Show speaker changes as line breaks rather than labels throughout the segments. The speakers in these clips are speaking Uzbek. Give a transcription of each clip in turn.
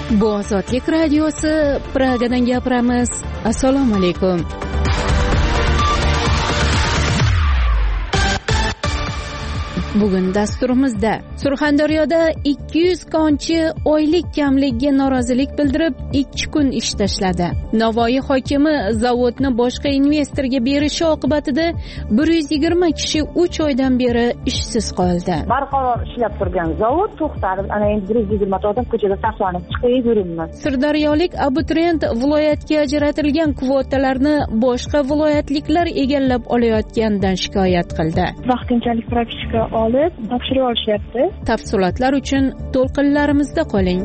Bu Ozodlik radiosi, Pragadan gapiramiz. Assalomu alaykum. Bugun dasturimizda Surxondaryoda 200 konchi oylik kamligiga norozilik bildirib 2 kun ish tashladi. Navoiy hokimi zavodni boshqa investorga berishi oqibatida 120 kishi 3 oydan beri ishsiz qoldi.
Barqaror ishlab turgan zavod to'xtadi. Ana endi 120 odam ko'chada saqlanib chiqib yuribmiz.
Sirdaryolik abituriyent viloyatga ajratilgan kvotalarni boshqa viloyatliklar egallab olayotganidan shikoyat qildi.
Vaqtinchalik praktika olib topshirib olishyapti.
Tafsilotlar uchun to'lqinlarimizda qoling.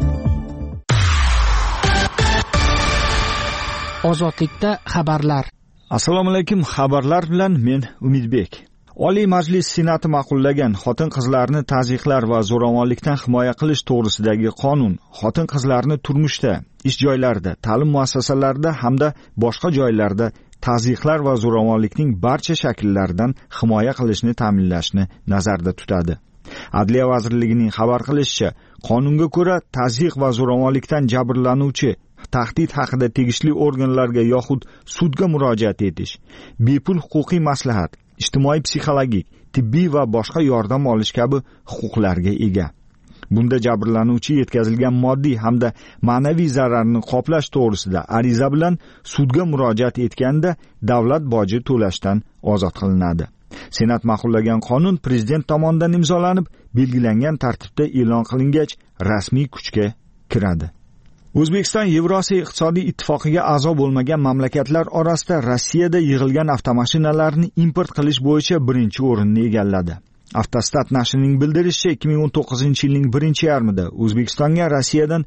Ozodlikda xabarlar.
Assalomu alaykum, xabarlar bilan men Umidbek. Oliy Majlis Senati ma'qullagan xotin-qizlarni tazyiqlar va zo'ravonlikdan himoya qilish to'g'risidagi qonun xotin-qizlarni turmushda, ish joylarida, ta'lim muassasalarida hamda boshqa joylarda tazyiqlar va zo'ravonlikning barcha shakllaridan himoya qilishni ta'minlashni nazarda tutadi. Adliya vazirligining xabar qilishicha, qonunga ko'ra tazyiq va zo'ravonlikdan jabrlanuvchi tahdid haqida tegishli organlarga yoxud sudga murojaat etish, bepul huquqiy maslahat, ijtimoiy psixologik, tibbiy va boshqa yordam olish kabi huquqlarga ega. Bunda jabrlanuvchi yetkazilgan moddiy hamda ma'naviy zararni qoplash to'g'risida ariza bilan sudga murojaat etganda davlat boji to'lashdan ozod qilinadi. Senat ma'qullagan qonun prezident tomonidan imzolanib, belgilangan tartibda e'lon qilingach, rasmiy kuchga kiradi. O'zbekiston Yevrosiyo iqtisodiy ittifoqiga a'zo bo'lmagan mamlakatlar orasida Rossiyada yig'ilgan avtomashinalarni import qilish bo'yicha birinchi o'rinni egalladi. Avtostat nashrining bildirishicha, 2019-yilning birinchi yarmida O'zbekistonga Rossiyadan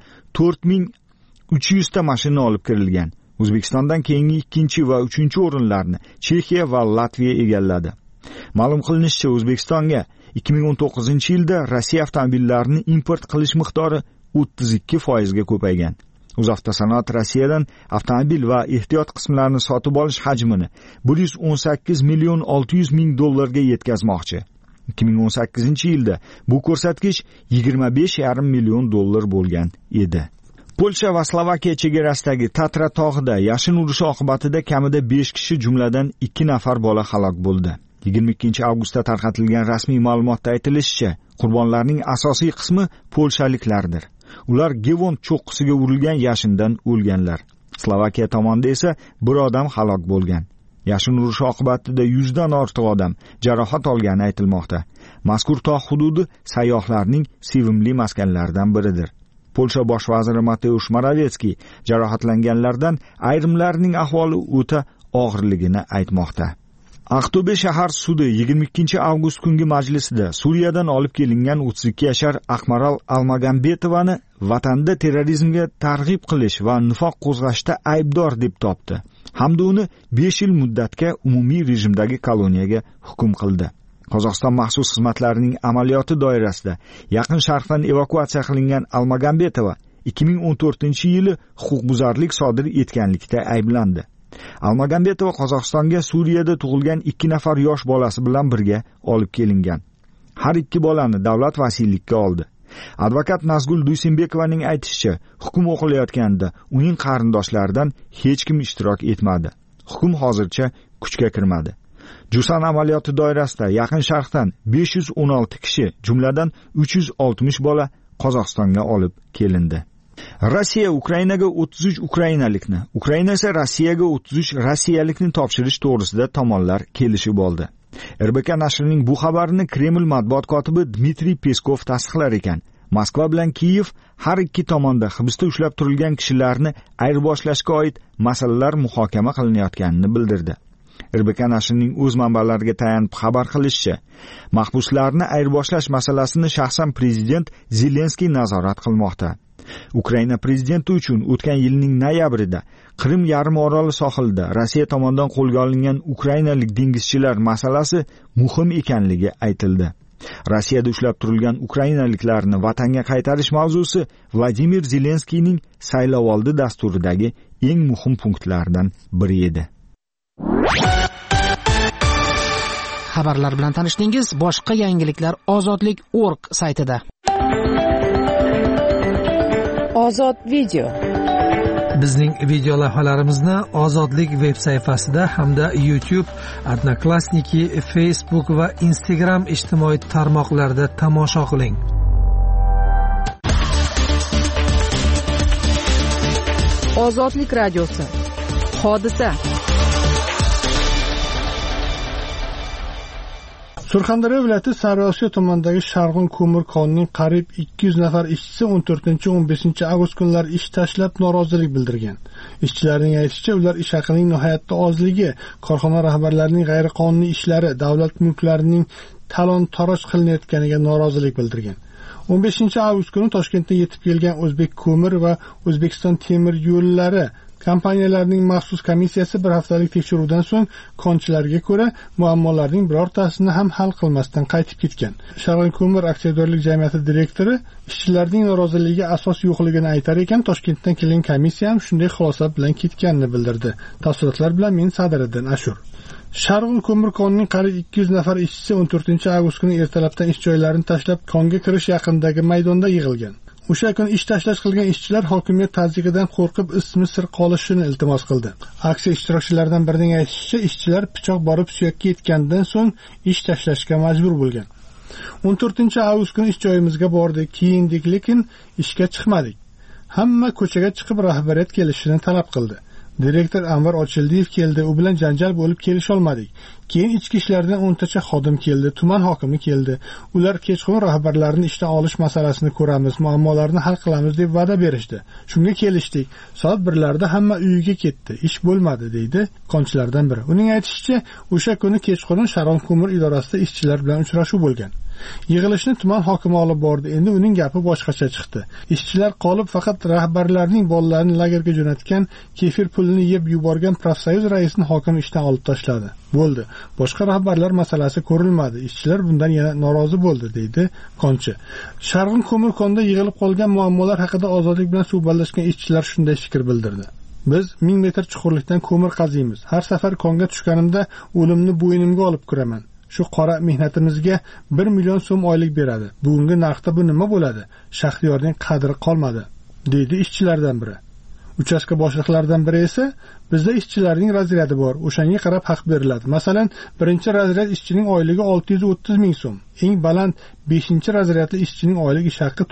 4300 ta mashina olib kirilgan. O'zbekistondan keyingi ikkinchi va uchinchi o'rinlarni Chexiya va Latviya egalladi. Ma'lum qilinishicha, O'zbekistonga 2019-yilda Rossiya avtomobillarini import qilish miqdori 32% ga ko'paygan. O'zavtosanoat Rossiyadan avtomobil va ehtiyot qismlarini sotib olish hajmini 118 million 600 ming dollarga yetkazmoqchi. 2018-yilda bu ko'rsatkich 25,5 million dollar bo'lgan edi. Polsha va Slovakiya chegarasidagi Tatra tog'ida yashin urishi oqibatida kamida 5 kishi, jumladan 2 nafar bola halok bo'ldi. 22-avgustda tarqatilgan rasmiy ma'lumotda aytilishicha, qurbonlarning asosiy qismi polshaliklardir. Ular Gevon cho'qqisiga urilgan yashindan o'lganlar. Slovakiya tomonida esa bir odam halok bo'lgan. Yashin urishi oqibatida 100 dan ortiq odam jarohat olgani aytilmoqda. Mazkur tog' hududi sayyohlarning sevimli maskanlaridan biridir. Polsha bosh vaziri Mateusz Moravetskiy jarohatlanganlardan ayrimlarining ahvoli o'ta og'irligini aytmoqda. Aqto'be shahar sudi 22-avgust kungi majlisida Suriyadan olib kelingan 32 yashar Aqmaral Almagambetovani vatanda terrorizmga targ'ib qilish va nifoq qo'zg'ashda aybdor deb topdi. Hamda uni 5 yil muddatga umumiy rejimdagi koloniyaga hukm qildi. Qozog'iston maxsus xizmatlarining amaliyoti doirasida Yaqin Sharqdan evakuatsiya qilingan Almagambetova 2014-yili huquqbuzarlik sodir etganlikda ayblandi. Almagambetova Qozog'istonga Suriyada tug'ilgan 2 nafar yosh bolasi bilan birga olib kelingan. Har ikki bolani davlat vasiylikka oldi. Advokat Nazgul Duysenbekovaning aytishicha, hukm o'qilayotganda uning qarindoshlaridan hech kim ishtirok etmadi. Hukm hozircha kuchga kirmadi. Jusan amaliyoti doirasida Yaqin Sharqdan 516 kishi, jumladan 360 bola Qozog'istonga olib kelindi. Rossiya Ukrainaga 33 ukrainalikni, Ukraina esa Rossiyaga 33 rossiyalikni topshirish to'g'risida tomonlar kelishib oldi. RBK nashrining bu xabarini Kreml matbuot kotibi Dmitriy Peskov tasdiqlar ekan. Moskva bilan Kiyev har ikki tomonda hibsda ushlab turilgan kishilarni ayirboshlashga oid masalalar muhokama qilinayotganini bildirdi. RBK nashrining o'z manbalariga tayanib xabar qilishicha, mahbuslarni ayirboshlash masalasini shaxsan prezident Zelenskiy nazorat qilmoqda. Ukraina prezidenti uchun o'tgan yilning noyabrida Qrim yarim oroli sohilida Rossiya tomonidan qo'lga olingan ukrainalik dengizchilar masalasi muhim ekanligi aytildi. Rossiyada ushlab turilgan ukrainaliklarni vatanga qaytarish mavzusi Vladimir Zelenskiyning saylovoldi dasturidagi eng muhim punktlardan biri edi.
Xabarlar bilan tanishdingiz. Boshqa yangiliklar Ozodlik.org saytida.
Ozod video.
Bizning video lavhalarimizni Ozodlik veb sayfasida hamda YouTube, Odnoklassniki, Facebook va Instagram ijtimoiy tarmoqlarida tomosha qiling.
Ozodlik radiosi. Hodisa.
Surxondaryo viloyati Sariosiyo tumanidagi Sharg'un ko'mir konining qariyb 200 nafar ishchisi 14-15 avgust kunlari ish tashlab norozilik bildirgan. Ishchilarning aytishicha, ular ish haqining nihoyatda ozligi, korxona rahbarlarining g'ayriqonuniy ishlari, davlat mulklarining talon-taroj qilinayotganiga norozilik bildirgan. 15 avgust kuni Toshkentga yetib kelgan O'zbek ko'mir va O'zbekiston temir yo'llari kompaniyalarining maxsus komissiyasi bir haftalik tekshiruvdan so'ng konchilarga ko'ra muammolarning birortasini ham hal qilmasdan qaytib ketgan. Sharg'un ko'mir aksiyadorlik jamiyati direktori ishchilarning noroziligiga asos yo'qligini aytar ekan, Toshkentdan kelgan komissiya ham shunday xulosa bilan ketganini bildirdi. Tafsilotlar bilan men Sadiriddin Ashur. Sharg'un ko'mir konining qariyb 200 nafar ishchisi 14-avgust kuni ertalabdan ish joylarini tashlab konga kirish yaqinidagi maydonda yig'ilgan. O'sha kuni ish tashlash qilgan ishchilar hokimiyat tazyiqidan qo'rqib ismi sir qolishini iltimos qildi. Aksiya ishtirokchilaridan birining aytishicha, ishchilar pichoq borib suyakka yetgandan so'ng ish tashlashga majbur bo'lgan. 14-avgust kuni ish joyimizga bordik, kiyindik, lekin ishga chiqmadik. Hamma ko'chaga chiqib rahbariyat kelishini talab qildi. Direktor Anvar Ochildiyev keldi, u bilan janjal bo'lib kelisha olmadik. Keyin ichki ishlardan 10 tacha xodim keldi, tuman hokimi keldi. Ular kechqurun rahbarlarni ishdan olish masalasini ko'ramiz, muammolarni hal qilamiz deb va'da berishdi. Shunga kelishdik. Soat 1larda hamma uyiga ketdi. Ish bo'lmadi, deydi konchilardan biri. Uning aytishicha, o'sha kuni kechqurun Sharg'un ko'mir idorasida ishchilar bilan uchrashuv bo'lgan. Yig'ilishni tuman hokimi olib bordi. Endi uning gapi boshqacha chiqdi. Ishchilar qolib faqat rahbarlarning bolalarini lagerga jo'natgan, kefir pulini yeb yuborgan profsoyuz raisini hokim ishdan olib tashladi. Bo'ldi. Boshqa rahbarlar masalasi ko'rilmadi. Ishchilar bundan yana norozi bo'ldi, deydi konchi. Sharg'un ko'mir konida yig'ilib qolgan muammolar haqida Ozodlik bilan suhbatlashgan ishchilar shunday fikr bildirdi. Biz 1000 metr chuqurlikdan ko'mir qaziymiz. Har safar konga tushganimda o'limni bo'ynimga olib kiraman. Shu qora mehnatimizga 1 million so'm oylik beradi. Bugungi narxda bu nima bo'ladi? Shaxriyorning qadri qolmadi, deydi ishchilardan biri. Uchastka boshliqlaridan biri esa, bizda ishchilarning razryadi bor, o'shanga qarab haq beriladi. Masalan, 1-razryad ishchining oyligi 630 ming so'm. Eng baland 5-razryadli ishchining oylik ish haqi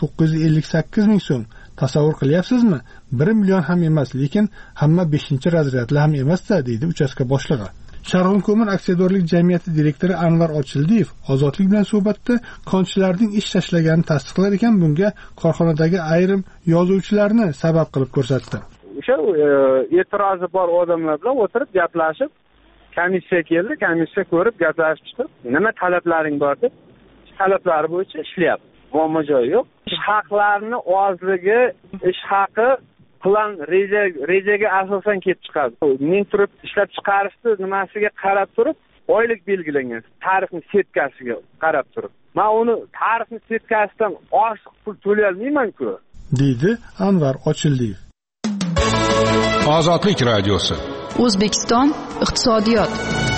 958 ming so'm. Tasavvur qilyapsizmi? 1 million ham emas, lekin hamma 5-razryadli ham emas-da, deydi uchastka boshlig'i. Sharg'un ko'mir aksiyadorlik jamiyati direktori Anvar Ochildiyev Ozodlik bilan suhbatda konchilarning ish tashlaganini tasdiqlar ekan, bunga korxonadagi ayrim yozuvchilarni sabab qilib ko'rsatdi.
O'sha e'tirozi bor odamlar bilan o'tirib gaplashib, komissiya keldi, komissiya ko'rib gaplashib chiqib, nima talablaring bor deb, talablari bo'yicha ishlayapti. Muammo joyi yo'q. Ish haqlarini ozligi, ish haqi plan rejaga asosan kelib chiqadi. Men turib ishlab chiqarishni nimasiga qarab turib, oylik belgilangan, tarifni setkasiga qarab turib. Men uni tarifni setkasidan oshiq pul to'lay olmayman-ku,
deydi Anvar Ochildiyev.
Ozodlik radiosi.
O'zbekiston iqtisodiyot.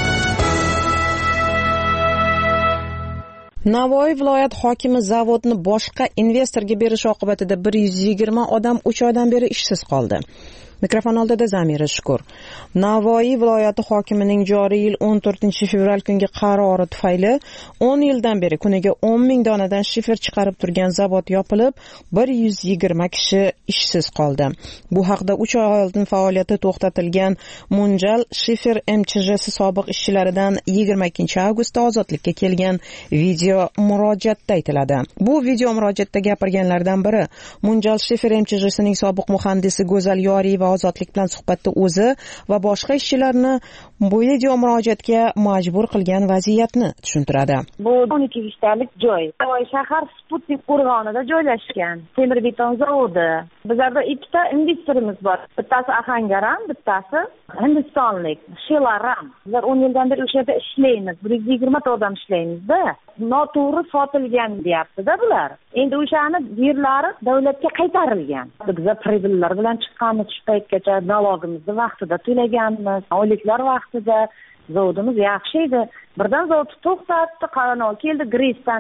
Navoiy viloyat hokimi zavodni boshqa investorga berish oqibatida 120 odam 3 oydan beri ishsiz qoldi. Mikrofon oldida Zamira Shukur. Navoiy viloyati hokimining joriy yil 14-fevral kungi qarori tufayli 10 yildan beri kuniga 10 ming donadan shifer chiqarib turgan zavod yopilib, 120 kishi ishsiz qoldi. Bu haqda 3 oy oldin faoliyati to'xtatilgan Munjal Shifer MCH'si sobiq ishchilaridan 22-avgustda ozodlikka kelgan video murojaatda aytiladi. Bu video murojaatda gapirganlardan biri Munjal Shifer MCH'sining sobiq muhandisi Go'zal Yoriyeva Ozodlik bilan suhbatda o'zi va boshqa ishchilarni bu video murojaatga majbur qilgan vaziyatni tushuntiradi.
Bu 12 gektalik joy. Navoiy shahar Sputnik qo'rg'onida joylashgan. Temir beton zavodi. Bizlarda ikkita investorimiz bor. Bittasi Ahangaram, bittasi Hindistonlik Shelaram. Bizlar 10 yildan beri o'sha yerda ishlaymiz. 120 odam ishlaymiz-da. Noto'g'ri sotilgan deyapti-da bular. Endi o'shani yerlari davlatga qaytarilgan. Biz privillar bilan chiqqanmiz shu paytgacha, nalogimizni vaqtida to'laganmiz, oyliklar vaqtida, zavodimiz yaxshi edi. Birdan zavod to'xtatdi, qaranoq keldi Gresdan.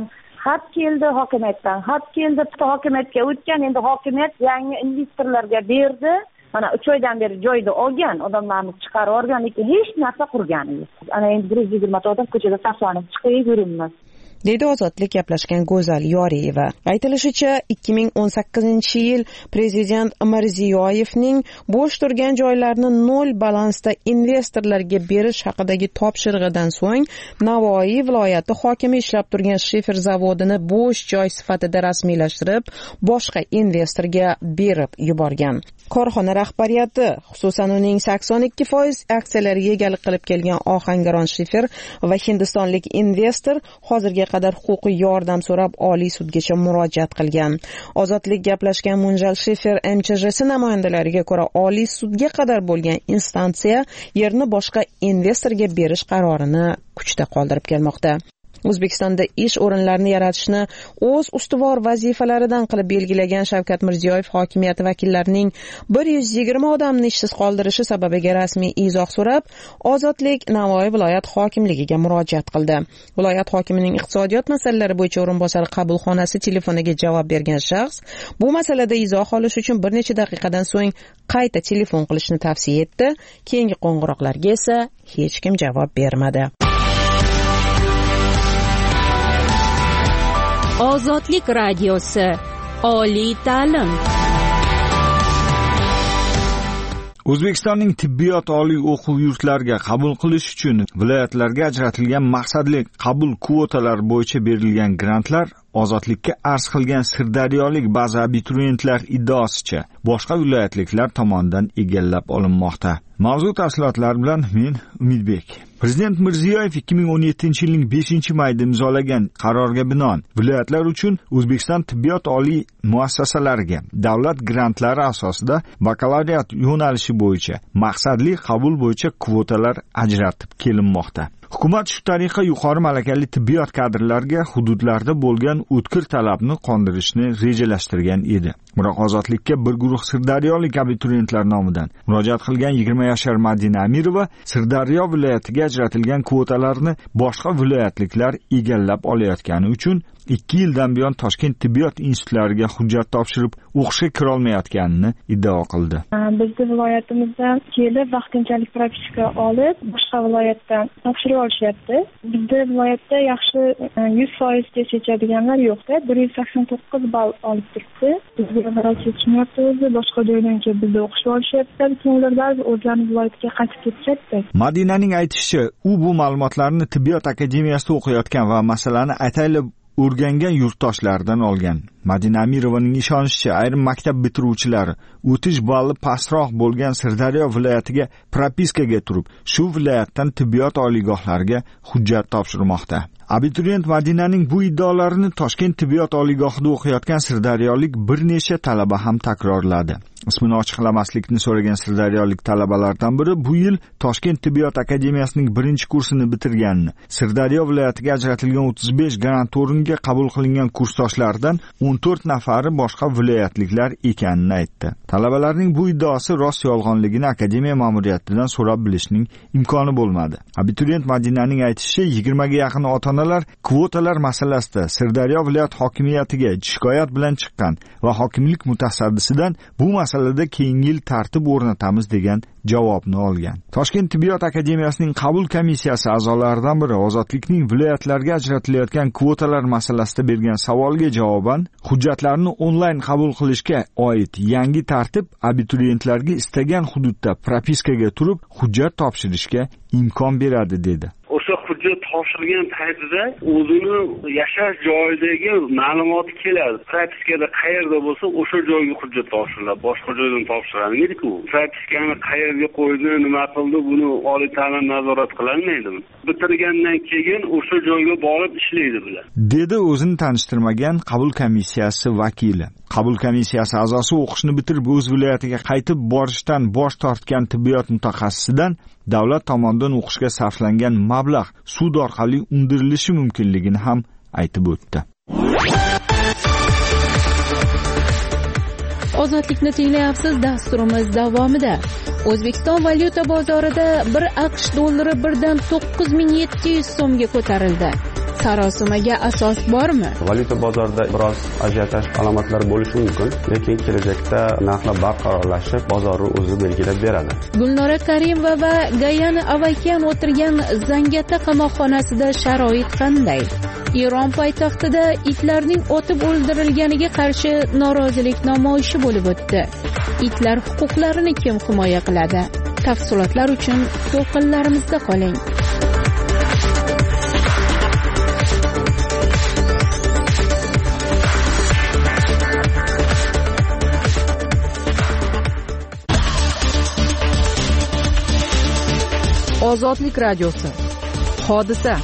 xat keldi, hokimiyatdan xat keldi, hokimiyatga o'tgan, endi hokimiyat yangi investorlarga berdi. Mana 3 oydan beri joyda olgan, odamlarni chiqarib olgan, lekin hech narsa qurgani yo'q. Ana endi 120 odam ko'chada saflanib chiqib yuribmiz.
deydi Ozodlik gaplashgan Go'zal Yoriyeva. Aytilishicha, 2018-yil prezident Mirziyoyevning bo'sh turgan joylarni nol balansda investorlarga berish haqidagi topshirig'idan so'ng Navoiy viloyati hokimi ishlab turgan shifer zavodini bo'sh joy sifatida rasmiylashtirib, boshqa investorga berib yuborgan. Korxona rahbariyati, xususan uning 82% aksiyalariga egalik qilib kelgan Ohangaron shifer va hindistonlik investor hozirga qadar huquqiy yordam so'rab Oliy sudgacha murojaat qilgan. Ozodlik gaplashgan Munjal shifer MCHS namoyandalariga ko'ra Oliy sudga qadar bo'lgan instansiya yerni boshqa investorga berish qarorini kuchda qoldirib kelmoqda. O'zbekistonda ish o'rinlarini yaratishni o'z ustuvor vazifalaridan qilib belgilagan Shavkat Mirziyoyev hokimiyati vakillarining 120 odamni ishsiz qoldirishi sababiga rasmiy izoh so'rab, Ozodlik Navoiy viloyat hokimligiga murojaat qildi. Viloyat hokimining iqtisodiyot masalalari bo'yicha o'rinbosari qabulxonasi telefoniga javob bergan shaxs bu masalada izoh olish uchun bir necha daqiqadan so'ng qayta telefon qilishni tavsiya etdi. Keyingi qo'ng'iroqlarga esa hech kim javob bermadi.
Ozodlik radiosi, oliy ta'lim.
O'zbekistonning tibbiyot oliy o'quv yurtlariga qabul qilish uchun viloyatlarga ajratilgan maqsadli qabul kvotalari bo'yicha berilgan grantlar Ozodlikka arz qilgan sirdaryolik ba'zi abituriyentlar iddaosicha boshqa viloyatliklar tomonidan egallab olinmoqda. Mavzu tafsilotlari bilan men Umidbek. Prezident Mirziyoyev 2017-yilning 5-mayida imzolagan qarorga binoan viloyatlar uchun O'zbekiston tibbiyot oliy muassasalariga davlat grantlari asosida bakalavriat yo'nalishi bo'yicha maqsadli qabul bo'yicha kvotalar ajratib kelinmoqda. Hukumat shu tariqa yuqori malakali tibbiyot kadrlariga hududlarda bo'lgan o'tkir talabni qondirishni rejalashtirgan edi. Biroq Ozodlikka bir guruh sirdaryolik abituriyentlar nomidan murojaat qilgan 20 yoshar Madina Amirova Sirdaryo viloyatiga ajratilgan kvotalarni boshqa viloyatliklar egallab olayotgani uchun 2 yildan buyon Toshkent tibbiyot institutlariga hujjat topshirib o'qishga kira olmayotganini iddao qildi.
Bizning viloyatimizda kelib vaqtinchalik propiska olib, boshqa viloyatdan topshirib olishyapti. Bizning viloyatda yaxshi 100% test yechadiganlar yo'qda, 189 ball olib turibdi. Bizga qarab yetishmayapti o'zi, boshqa joydan kelib bizda o'qishga olishyapti. Kimlardir o'zlarining viloyatiga qaytib ketishyapti.
Madinaning aytishicha, u bu ma'lumotlarni tibbiyot akademiyasida o'qiyotgan va masalani ataylab o'rgangan yurtdoshlaridan olgan. Madina Amirovaning ishonishicha, ayrim maktab bitiruvchilari o'tish balli pastroq bo'lgan Sirdaryo viloyatiga propiskaga turib, shu viloyatdan tibbiyot oliygohlariga hujjat topshirmoqda. Abituriyent Madinaning bu iddaolarini Toshkent tibbiyot oliygohida o'qiyotgan sirdaryolik bir necha talaba ham takrorladi. Ismini ochiqlamaslikni so'ragan sirdaryolik talabalardan biri bu yil Toshkent tibbiyot akademiyasining 1-kursini bitirganini, Sirdaryo viloyatiga ajratilgan 35 grant o'rniga qabul qilingan kursdoshlaridan 14 nafari boshqa viloyatliklar ekanini aytdi. Talabalarning bu iddaosi rost yolg'onligini akademiya ma'muriyatidan so'rab bilishning imkoni bo'lmadi. Abituriyent Madinaning aytishicha, 20 ga yaqin ota-onalar kvotalar masalasida Sirdaryo viloyat hokimiyatiga shikoyat bilan chiqqan va hokimlik mutasaddisidan bu masalada keyingi yil tartib o'rnatamiz degan javobni olgan. Toshkent tibbiyot akademiyasining qabul komissiyasi a'zolaridan biri Ozodlikning viloyatlarga ajratilayotgan kvotalar masalasida bergan savolga javoban, hujjatlarni onlayn qabul qilishga oid yangi tartib abituriyentlarga istagan hududda propiskaga turib hujjat topshirishga imkon beradi dedi.
O'sha hujjat topshirgan paytida o'zini yashash joyidagi ma'lumoti keladi. Propiskada qayerda bo'lsa o'sha joyga hujjat topshiriladi. Boshqa joydan topshirilmaydi-ku. Propiskani qayerga qo'ydi, nima qildi, buni oliy ta'lim nazorat qilinmaydi. Bitirgandan keyin o'sha joyga borib ishlaydi bular.
Dedi o'zini tanishtirmagan qabul komissiyasi vakili. Qabul komissiyasi a'zosi o'qishni bitirib o'z viloyatiga qaytib borishdan bosh tortgan tibbiyot mutaxassisidan davlat tomonidan o'qishga sarflangan mablag' sud orqali undirilishi mumkinligini ham aytib o'tdi.
Ozodlikni tinglayapsiz. Dasturimiz davomida O'zbekiston valyuta bozorida 1 AQSh dollari birdan 9700 so'mga ko'tarildi. sarosimaga asos bormi?
Valyuta bozorida biroz ajiotaj alomatlari bo'lishi mumkin, lekin kelajakda narxlar barqarorlashib, bozorni o'zi belgilab beradi.
Gulnora Karimova va Gayana Avakyan o'tirgan Zangata qamoqxonasida sharoit qanday? Eron poytaxtida itlarning otib o'ldirilganiga qarshi norozilik namoyishi bo'lib o'tdi. Itlar huquqlarini kim himoya qiladi? Tafsilotlar uchun to'lqinlarimizda qoling.
Ozodlik radiosi. Hodisa.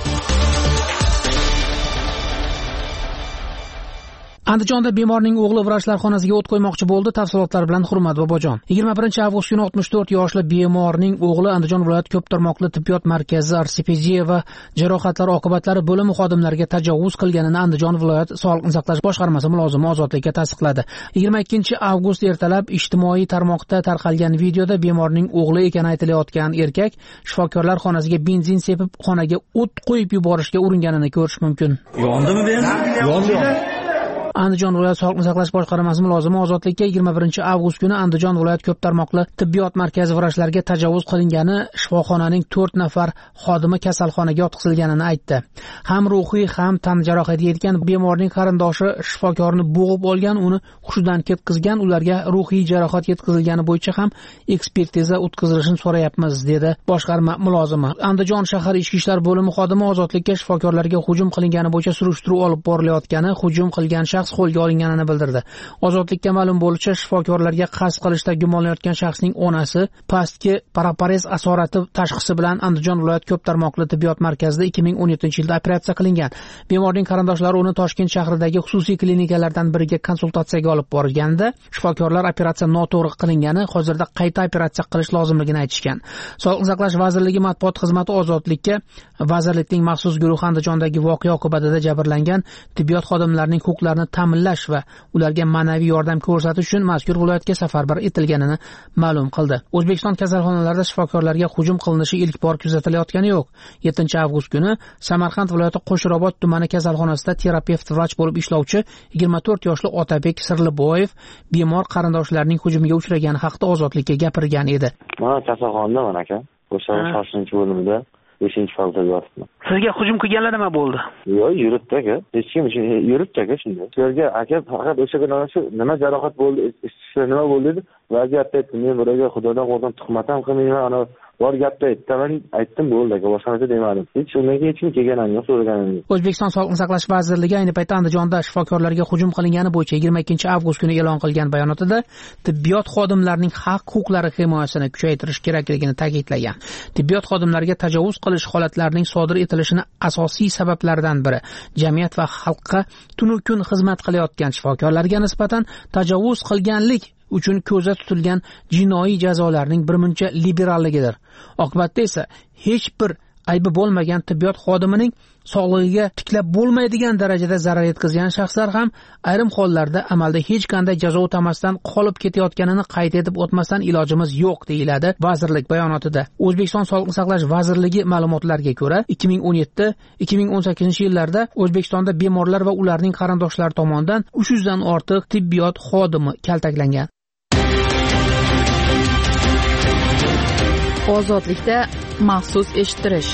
Andijonda bemorning o'g'li vrachlar xonasiga o't qo'ymoqchi bo'ldi. Tafsilotlar bilan Hurmat Bobojon. 21-avgust kuni 64 yoshli bemorning o'g'li Andijon viloyat ko'p tarmoqli tibbiyot markazi ortopediya va jarohatlar oqibatlari bo'limi xodimlariga tajovuz qilganini Andijon viloyat sog'liqni saqlash boshqarmasi mulozimi Ozodlikka tasdiqladi. 22-avgust ertalab ijtimoiy tarmoqda tarqalgan videoda bemorning o'g'li ekani aytilayotgan erkak shifokorlar xonasiga benzin sepib, xonaga o't qo'yib yuborishga uringanini ko'rish mumkin.
Yondimi benzin? Yondi.
Andijon viloyat sog'liqni saqlash boshqarmasi mulozimi Ozodlikka 21-avgust kuni Andijon viloyat ko'p tarmoqli tibbiyot markazi vrachlarga tajovuz qilingani, shifoxonaning 4 nafar xodimi kasalxonaga yotqizilganini aytdi. Ham ruhiy, ham tan jarohati yetgan bemorning qarindoshi shifokorni bo'g'ib olgan, uni hushidan ketkizgan, ularga ruhiy jarohat yetkazilgani bo'yicha ham ekspertiza o'tkazilishini so'rayapmiz, dedi boshqarma mulozimi. Andijon shahar ichki ishlar bo'limi xodimi Ozodlikka shifokorlarga hujum qilingani bo'yicha surishtiruv olib borilayotgani, hujum qilgan shaxs qo'lga olinganini bildirdi. Ozodlikka ma'lum bo'lishicha, shifokorlarga qasd qilishda gumonlanayotgan shaxsning onasi pastki paraparez asorati tashxisi bilan Andijon viloyat ko'p tarmoqli tibbiyot markazida 2017-yilda operatsiya qilingan. Bemorning qarindoshlari uni Toshkent shahridagi xususiy klinikalardan biriga konsultatsiyaga olib borganda, shifokorlar operatsiya noto'g'ri qilingani, hozirda qayta operatsiya qilish lozimligini aytishgan. Sog'liqni saqlash vazirligi matbuot xizmati Ozodlikka vazirlikning maxsus guruhi Andijondagi voqea oqibatida jabrlangan tibbiyot xodimlarining huquqlarini ta'minlash va ularga ma'naviy yordam ko'rsatish uchun mazkur viloyatga safarbar etilganini ma'lum qildi. O'zbekiston kasalxonalarida shifokorlarga hujum qilinishi ilk bor kuzatilayotgani yo'q. 7-avgust kuni Samarqand viloyati Qo'shirobod tumani kasalxonasida terapevt vrach bo'lib ishlovchi 24 yoshli Otabek Sirliboyev bemor qarindoshlarining hujumiga uchragani haqida Ozodlikka gapirgan edi.
Mana kasalxonada aka, o'sha 6-bo'limda 5-faolda yotibman.
Sizga hujum qilganlar nima bo'ldi?
Yo'q, yuribdi aka. Hech kim yuribdi aka shunday. Sizga aka faqat o'sha nima jarohat bo'ldi, nima bo'ldi deb vaziyatda aytdim. Men buraga Xudodan qo'rqib tuhmat ham qilmayman, ana bor gapda aytdim bo'ldi aka, boshqa narsa demadim. Hech unga hech kim kelganim yo'q, so'raganim yo'q.
O'zbekiston Sog'liqni saqlash vazirligi ayni paytda Andijonda shifokorlarga hujum qilingani bo'yicha 22-avgust kuni e'lon qilgan bayonotida tibbiyot xodimlarining haq-huquqlari himoyasini kuchaytirish kerakligini ta'kidlagan. Tibbiyot xodimlariga tajovuz qilish holatlarining sodir etilishini asosiy sabablaridan biri jamiyat va xalqqa tunu-kun xizmat qilayotgan shifokorlarga nisbatan tajovuz qilganlik uchun ko'zda tutilgan jinoiy jazolarning birmuncha liberalligidir. Oqibatda esa hech bir aybi bo'lmagan tibbiyot xodimining sog'lig'iga tiklab bo'lmaydigan darajada zarar yetkazgan shaxslar ham ayrim hollarda amalda hech qanday jazo o'tamasdan qolib ketayotganini qayd etib o'tmasdan ilojimiz yo'q, deyiladi vazirlik bayonotida. O'zbekiston Sog'liqni saqlash vazirligi ma'lumotlariga ko'ra, 2017-2018 yillarda O'zbekistonda bemorlar va ularning qarindoshlari tomonidan 300 dan ortiq tibbiyot xodimi kaltaklangan.
Ozodlikda maxsus eshittirish.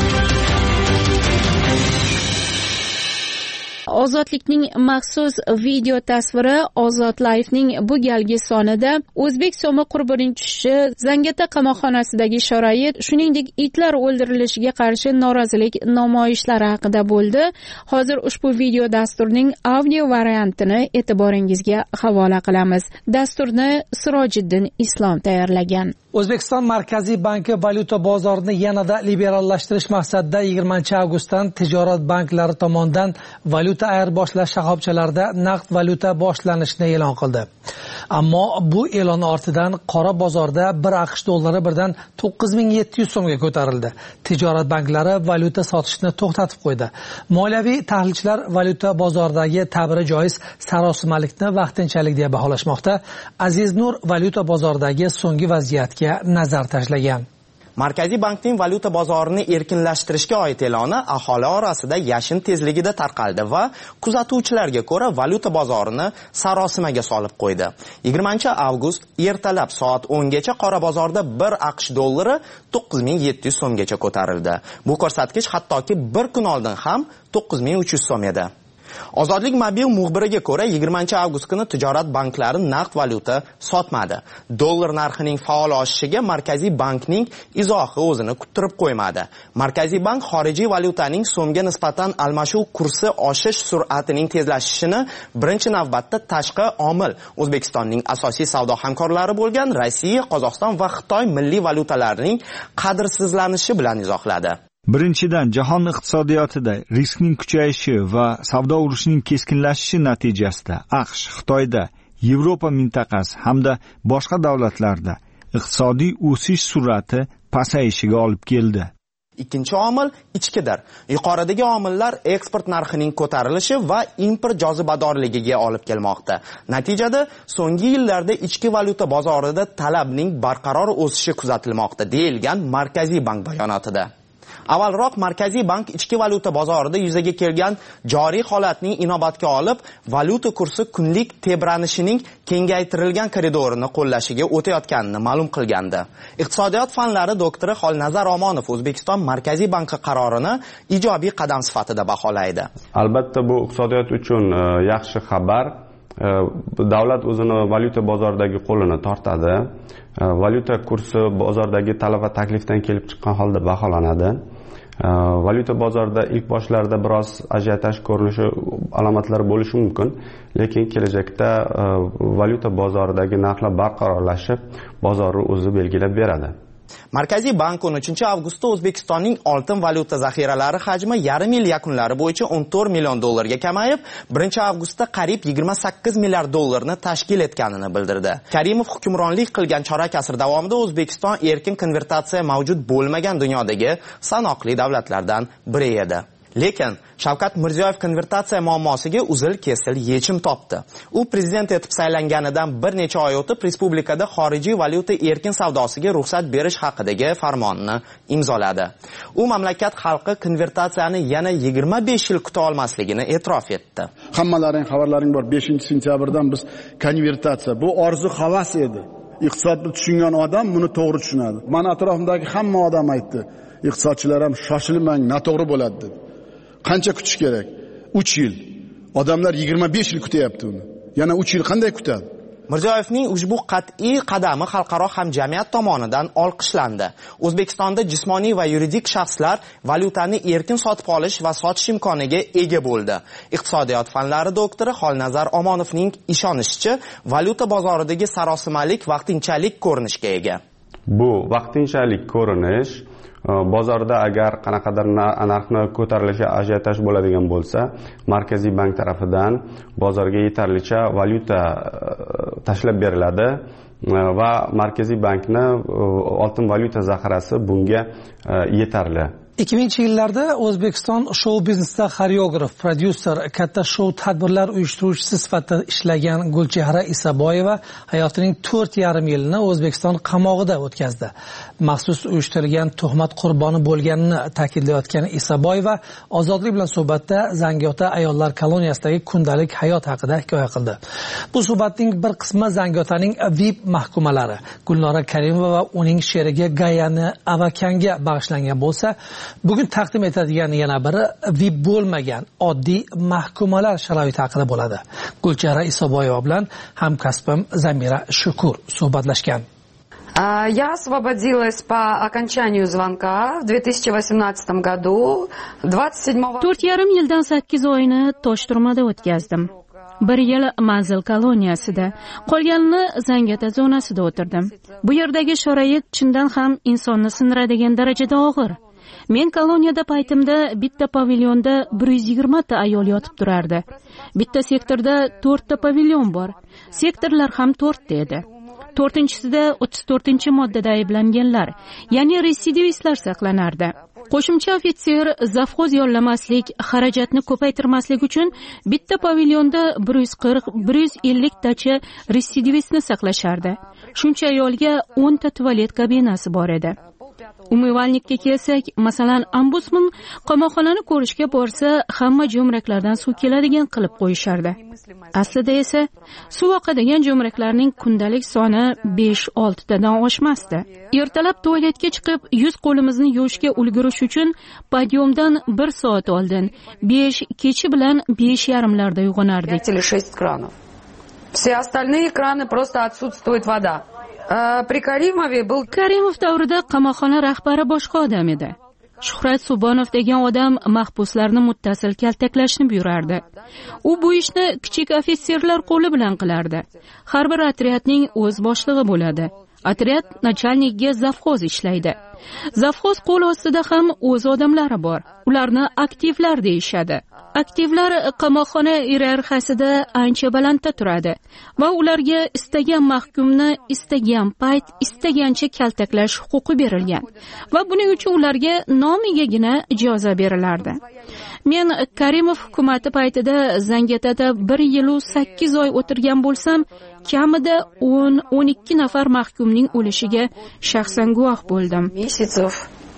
Ozodlikning maxsus video tasviri Ozod Life'ning bu galgi sonida o'zbek so'mi qurbining tushishi, Zangata qamoqxonasidagi sharoit, shuningdek itlar o'ldirilishiga qarshi norozilik namoyishlari haqida bo'ldi. Hozir ushbu video dasturning audio variantini e'tiboringizga havola qilamiz. Dasturni Sirojiddin Islom tayyorlagan.
O'zbekiston Markaziy banki valyuta bozorini yanada liberallashtirish maqsadida 20-avgustdan tijorat banklari tomonidan valyuta ayirboshlash shoxobchalarida naqd valyuta boshlanishini e'lon qildi. Ammo bu e'lon ortidan qora bozorda 1 AQSh dollari birdan 9700 so'mga ko'tarildi. Tijorat banklari valyuta sotishni to'xtatib qo'ydi. Moliyaviy tahlilchilar valyuta bozoridagi ta'biri joiz sarosimalikni vaqtinchalik deb baholashmoqda. Aziz Nur valyuta bozoridagi so'nggi vaziyatga nazar tashlagan.
Markaziy bankning valyuta bozorini erkinlashtirishga oid e'loni aholi orasida yashin tezligida tarqaldi va kuzatuvchilarga ko'ra valyuta bozorini sarosimaga solib qo'ydi. 20-avgust ertalab soat 10 gacha qora bozorda 1 AQSh dollari 9700 so'mgacha ko'tarildi. Bu ko'rsatkich hattoki bir kun oldin ham 9300 so'm edi. Ozodlik mobil muxbiriga ko'ra 20-avgust kuni tijorat banklari naqd valyuta sotmadi. Dollar narxining faol oshishiga Markaziy bankning izohi o'zini kuttirib qo'ymadi. Markaziy bank xorijiy valyutaning so'mga nisbatan almashuv kursi oshish sur'atining tezlashishini birinchi navbatda tashqi omil O'zbekistonning asosiy savdo hamkorlari bo'lgan Rossiya, Qozog'iston va Xitoy milliy valyutalarining qadrsizlanishi bilan izohladi.
Birinchidan, jahon iqtisodiyotida riskning kuchayishi va savdo urushining keskinlashishi natijasida AQSh, Xitoyda, Yevropa mintaqasi hamda boshqa davlatlarda iqtisodiy o'sish sur'ati pasayishiga olib keldi.
Ikkinchi omil ichkidir. Yuqoridagi omillar eksport narxining ko'tarilishi va import jozibadorligiga olib kelmoqda. Natijada so'nggi yillarda ichki valyuta bozorida talabning barqaror o'sishi kuzatilmoqda, deyilgan Markaziy bank bayonotida. Avvalroq Markaziy bank ichki valyuta bozorida yuzaga kelgan joriy holatning inobatga olib, valyuta kursi kunlik tebranishining kengaytirilgan koridorini qo'llashiga o'tayotganini ma'lum qilgandi. Iqtisodiyot fanlari doktori Xolnazar Omonov O'zbekiston Markaziy banki qarorini ijobiy qadam sifatida baholaydi.
Albatta bu iqtisodiyot uchun yaxshi xabar. Davlat o'zini valyuta bozoridagi qo'lini tortadi. Valyuta kursi bozordagi talab va taklifdan kelib chiqqan holda baholanadi. Valyuta bozorida ilk boshlarda biroz ajiotaj ko'rinishi alomatlari bo'lishi mumkin, lekin kelajakda valyuta bozoridagi narxlar barqarorlashib, bozorni o'zi belgilab beradi.
Markaziy bank 13-avgustda O'zbekistonning oltin valyuta zaxiralari hajmi yarim yil yakunlari bo'yicha 14 million dollarga kamayib, 1-avgustda qariyb 28 milliard dollarni tashkil etganini bildirdi. Karimov hukmronlik qilgan chorak asr davomida O'zbekiston erkin konvertatsiya mavjud bo'lmagan dunyodagi sanoqli davlatlardan biri edi. Lekin Shavkat Mirziyoyev konvertatsiya muammosiga uzil-kesil yechim topdi. U prezident etib saylanganidan bir necha oy o'tib respublikada xorijiy valyuta erkin savdosiga ruxsat berish haqidagi farmonni imzoladi. U mamlakat xalqi konvertatsiyani yana 25 yil kuta olmasligini e'tirof etdi.
Hammalaring xabarlaring bor, 5-sentyabrdan biz konvertatsiya, bu orzu havas edi. Iqtisodni tushungan odam buni to'g'ri tushunadi. Mana atrofimdagi hamma odam aytdi. Iqtisodchilar ham shoshilmang, noto'g'ri bo'ladi dedi. Qancha kutish kerak? 3 yil. Odamlar 25 yil kutyapti uni. Yana 3 yil qanday kutadi?
Mirziyoyevning ushbu qat'iy qadami xalqaro hamjamiyat tomonidan olqishlandi. O'zbekistonda jismoniy va yuridik shaxslar valyutani erkin sotib olish va sotish imkoniga ega bo'ldi. Iqtisodiyot fanlari doktori Xolnazar Omonovning ishonishicha, valyuta bozoridagi sarosimalik vaqtinchalik ko'rinishga ega.
Bu vaqtinchalik ko'rinish bozorda agar qanaqadir narxni ko'tarilishi ajiotaj bo'ladigan bo'lsa, Markaziy bank tarafidan bozorga yetarlicha valyuta tashlab beriladi va Markaziy bankni oltin valyuta zaxirasi bunga yetarli.
2000-yillarda O'zbekiston shou biznesida xoreograf, prodyuser, katta shou tadbirlar uyushtiruvchisi sifatida ishlagan Gulchehra Isaboyeva hayotining 4,5 yilini O'zbekiston qamog'ida o'tkazdi. Maxsus uyushtirilgan tuhmat qurboni bo'lganini ta'kidlayotgan Isaboyeva Ozodlik bilan suhbatda Zangiota ayollar koloniyasidagi kundalik hayot haqida hikoya qildi. Bu suhbatning bir qismi Zangiotaning VIP mahkumalari Gulnora Karimova va uning sherigi Gayani Avakanga bag'ishlangan bo'lsa, bugun taqdim etadigan yana biri VIP bo'lmagan oddiy mahkumalar sharoiti haqida bo'ladi. Gulchehra Isaboyeva bilan hamkasbim Zamira Shukur suhbatlashgan.
Я освободилась по окончанию звонка в 2018 году 27-го.
4,5 yildan 8 oyni Toshturmada o'tkazdim. 1 yil manzil koloniyasida, qolganini Zangiota zonasida o'tirdim. Bu yerdagi sharoit chindan ham insonni sindiradigan darajada og'ir. Men koloniyada paytimda bitta pavilyonda 120 ta ayol yotib turardi. Bitta sektorda 4 ta pavilyon bor. Sektorlar ham 4 ta edi. 4-chisida 34-moddada ayblanganlar, ya'ni residivistlar saqlanardi. Qo'shimcha ofitser zavxoz yollamaslik, xarajatni ko'paytirmaslik uchun bitta pavilyonda 140-150 tacha residivistni saqlashardi. Shuncha ayolga 10 ta tualet kabinasi bor edi. umumvalnikka kelsak, masalan, ombudsman qamoqxonani ko'rishga borsa, hamma jo'mraklardan suv keladigan qilib qo'yishardi. Aslida esa suv oqadigan jo'mraklarning kundalik soni 5-6 tadan oshmasdi. Ertalab tualetga chiqib, yuz qo'limizni yuvishga ulgurish uchun podyomdan 1 soat oldin 5 kechi bilan 5:30larda uyg'onardik.
5 или 6 кранов. Все остальные краны просто отсутствует вода. При Каримове был
Karimov davrida qamoqxona rahbari boshqa odam edi. Shuhrat Subonov degan odam mahbuslarni muttasil kaltaklashni buyurardi. U bu ishni kichik ofitserlar qo'li bilan qilardi. Har bir otryadning o'z boshlig'i bo'ladi. Otryad nachalnigiga zavxoz ishlaydi. Zavxoz qo'l ostida ham o'z odamlari bor. Ularni aktivlar deyishadi. Aktivlar qamoqxona iyerarxiyasida ancha balandda turadi va ularga istagan mahkumni istagan payt istagancha kaltaklash huquqi berilgan va buning uchun ularga nomigagina jazo berilardi. Men Karimov hukumati paytida Zangiotada 1 yil 8 oy o'tirgan bo'lsam, kamida 10-12 nafar mahkumning o'lishiga shaxsan guvoh bo'ldim.
Месяцев